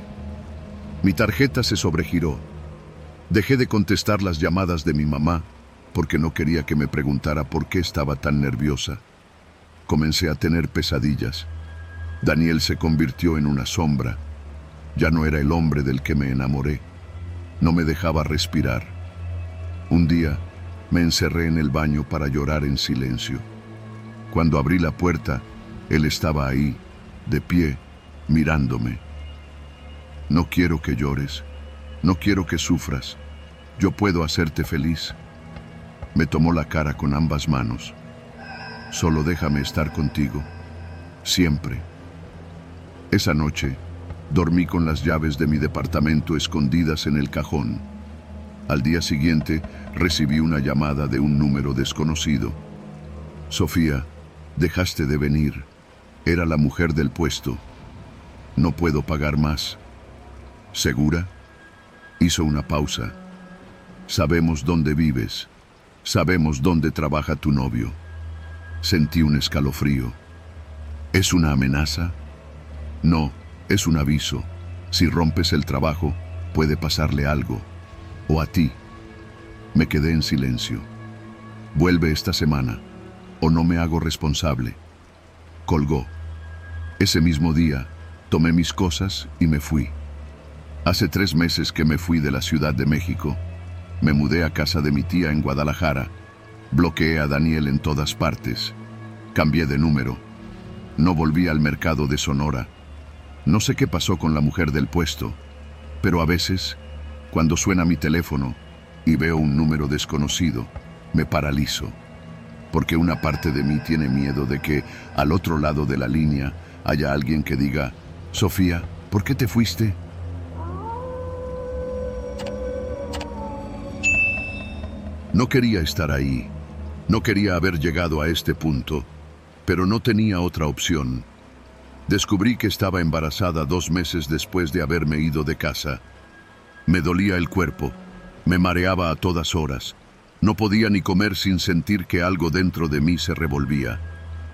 Mi tarjeta se sobregiró. Dejé de contestar las llamadas de mi mamá porque no quería que me preguntara por qué estaba tan nerviosa. Comencé a tener pesadillas. Daniel se convirtió en una sombra. Ya no era el hombre del que me enamoré. No me dejaba respirar. Un día me encerré en el baño para llorar en silencio. Cuando abrí la puerta, él estaba ahí, de pie, mirándome. «No quiero que llores. No quiero que sufras. Yo puedo hacerte feliz». Me tomó la cara con ambas manos. Solo déjame estar contigo. Siempre. Esa noche, dormí con las llaves de mi departamento escondidas en el cajón. Al día siguiente, recibí una llamada de un número desconocido. Sofía, dejaste de venir. Era la mujer del puesto. No puedo pagar más. ¿Segura? Hizo una pausa. Sabemos dónde vives. Sabemos dónde trabaja tu novio. Sentí un escalofrío. ¿Es una amenaza? No, es un aviso. Si rompes el trabajo, puede pasarle algo. O a ti. Me quedé en silencio. Vuelve esta semana, o no me hago responsable. Colgó. Ese mismo día, tomé mis cosas y me fui. Hace tres meses que me fui de la Ciudad de México. Me mudé a casa de mi tía en Guadalajara. Bloqueé a Daniel en todas partes. Cambié de número. No volví al mercado de Sonora. No sé qué pasó con la mujer del puesto, pero a veces, cuando suena mi teléfono y veo un número desconocido, me paralizo, porque una parte de mí tiene miedo de que, al otro lado de la línea, haya alguien que diga: Sofía, ¿por qué te fuiste? No quería estar ahí, no quería haber llegado a este punto, pero no tenía otra opción. Descubrí que estaba embarazada dos meses después de haberme ido de casa. Me dolía el cuerpo, me mareaba a todas horas. No podía ni comer sin sentir que algo dentro de mí se revolvía.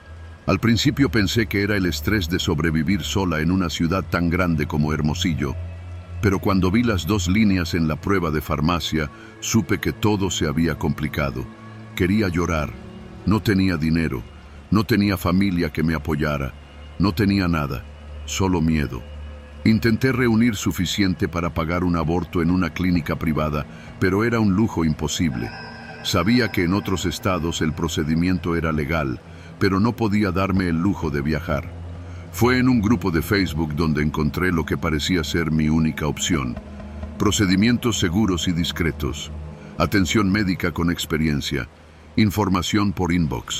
Al principio pensé que era el estrés de sobrevivir sola en una ciudad tan grande como Hermosillo, pero cuando vi las dos líneas en la prueba de farmacia, supe que todo se había complicado. Quería llorar, no tenía dinero, no tenía familia que me apoyara, no tenía nada, solo miedo. Intenté reunir suficiente para pagar un aborto en una clínica privada, pero era un lujo imposible. Sabía que en otros estados el procedimiento era legal, pero no podía darme el lujo de viajar. Fue en un grupo de Facebook donde encontré lo que parecía ser mi única opción. Procedimientos seguros y discretos. Atención médica con experiencia. Información por inbox.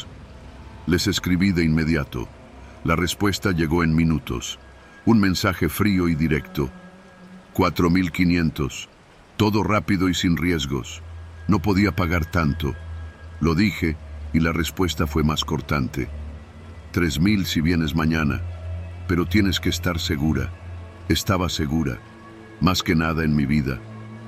Les escribí de inmediato. La respuesta llegó en minutos. Un mensaje frío y directo. Cuatro mil quinientos. Todo rápido y sin riesgos. No podía pagar tanto. Lo dije y la respuesta fue más cortante. Tres mil si vienes mañana. Pero tienes que estar segura. Estaba segura. Más que nada en mi vida.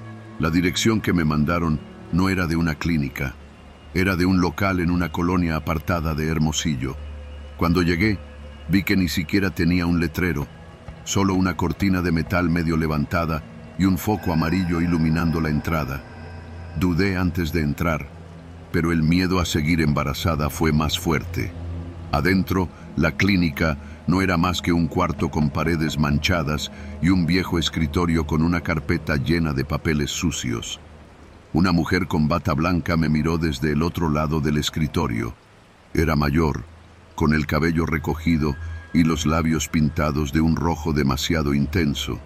La dirección que me mandaron no era de una clínica. Era de un local en una colonia apartada de Hermosillo. Cuando llegué, vi que ni siquiera tenía un letrero, solo una cortina de metal medio levantada y un foco amarillo iluminando la entrada. Dudé antes de entrar, pero el miedo a seguir embarazada fue más fuerte. Adentro, la clínica no era más que un cuarto con paredes manchadas y un viejo escritorio con una carpeta llena de papeles sucios. Una mujer con bata blanca me miró desde el otro lado del escritorio. Era mayor, con el cabello recogido y los labios pintados de un rojo demasiado intenso.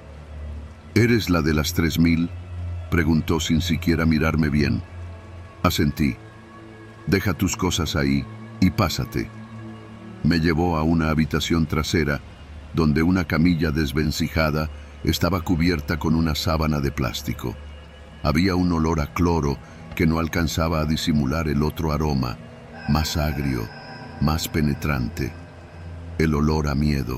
¿Eres la de las tres mil? Preguntó sin siquiera mirarme bien. Asentí. Deja tus cosas ahí y pásate. Me llevó a una habitación trasera, donde una camilla desvencijada estaba cubierta con una sábana de plástico. Había un olor a cloro que no alcanzaba a disimular el otro aroma, más agrio, más penetrante. El olor a miedo.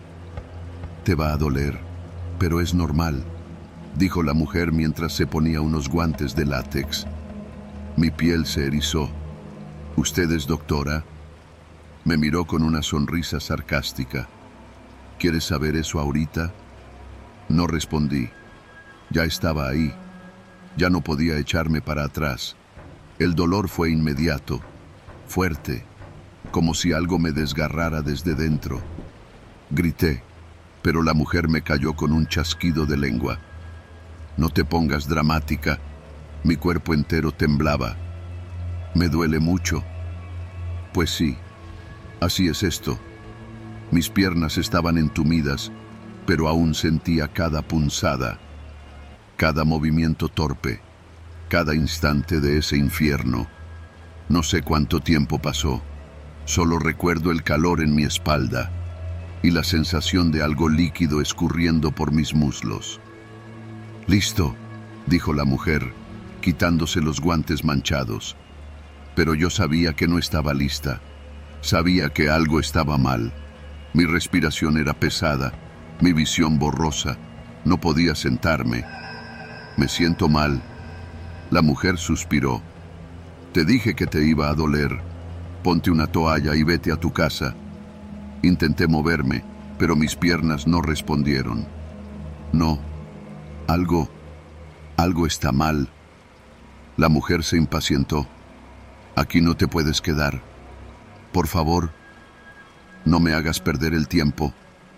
Te va a doler, pero es normal, dijo la mujer mientras se ponía unos guantes de látex. Mi piel se erizó. ¿Usted es doctora? Me miró con una sonrisa sarcástica. ¿Quieres saber eso ahorita? No respondí. Ya estaba ahí. Ya no podía echarme para atrás. El dolor fue inmediato, fuerte, como si algo me desgarrara desde dentro. Grité, pero la mujer me cayó con un chasquido de lengua. No te pongas dramática. Mi cuerpo entero temblaba. ¿Me duele mucho? Pues sí, así es esto. Mis piernas estaban entumidas, pero aún sentía cada punzada, cada movimiento torpe, cada instante de ese infierno. No sé cuánto tiempo pasó. Solo recuerdo el calor en mi espalda y la sensación de algo líquido escurriendo por mis muslos. «Listo», dijo la mujer, quitándose los guantes manchados. Pero yo sabía que no estaba lista. Sabía que algo estaba mal. Mi respiración era pesada, mi visión borrosa. No podía sentarme. «Me siento mal». La mujer suspiró. «Te dije que te iba a doler. Ponte una toalla y vete a tu casa». Intenté moverme, pero mis piernas no respondieron. «No, algo, algo está mal». La mujer se impacientó. «Aquí no te puedes quedar. Por favor, no me hagas perder el tiempo».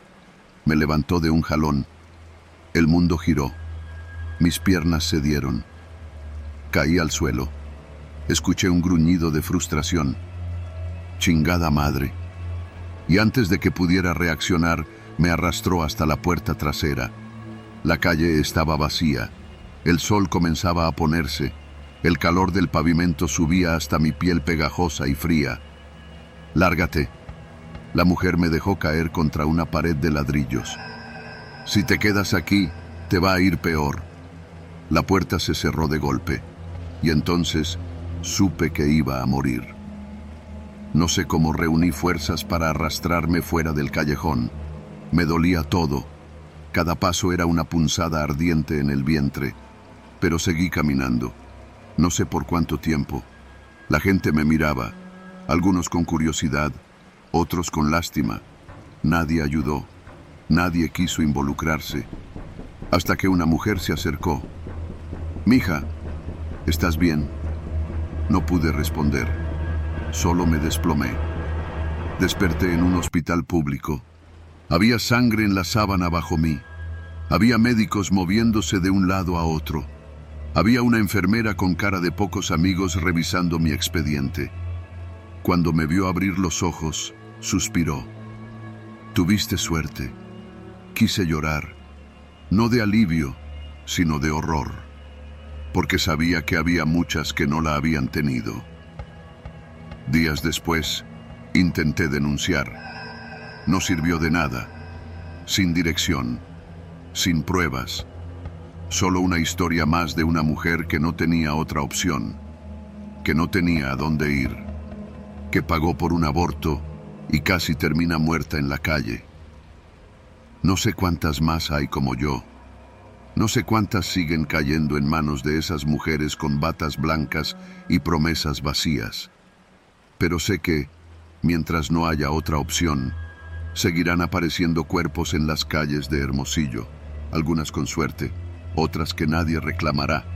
Me levantó de un jalón. El mundo giró. Mis piernas cedieron. Caí al suelo. Escuché un gruñido de frustración. «Chingada madre». Y antes de que pudiera reaccionar, me arrastró hasta la puerta trasera. La calle estaba vacía. El sol comenzaba a ponerse. El calor del pavimento subía hasta mi piel pegajosa y fría. «Lárgate». La mujer me dejó caer contra una pared de ladrillos. «Si te quedas aquí, te va a ir peor». La puerta se cerró de golpe, y entonces supe que iba a morir. No sé cómo reuní fuerzas para arrastrarme fuera del callejón. Me dolía todo. Cada paso era una punzada ardiente en el vientre, pero seguí caminando. No sé por cuánto tiempo. La gente me miraba, algunos con curiosidad, otros con lástima. Nadie ayudó, nadie quiso involucrarse, hasta que una mujer se acercó. «Mija, ¿estás bien?». No pude responder, solo me desplomé. Desperté en un hospital público. Había sangre en la sábana bajo mí. Había médicos moviéndose de un lado a otro. Había una enfermera con cara de pocos amigos revisando mi expediente. Cuando me vio abrir los ojos, suspiró. «Tuviste suerte». Quise llorar, no de alivio, sino de horror, porque sabía que había muchas que no la habían tenido. Días después, intenté denunciar. No sirvió de nada. Sin dirección, sin pruebas. Solo una historia más de una mujer que no tenía otra opción, que no tenía a dónde ir, que pagó por un aborto y casi termina muerta en la calle. No sé cuántas más hay como yo. No sé cuántas siguen cayendo en manos de esas mujeres con batas blancas y promesas vacías. Pero sé que, mientras no haya otra opción, seguirán apareciendo cuerpos en las calles de Hermosillo, algunas con suerte, otras que nadie reclamará,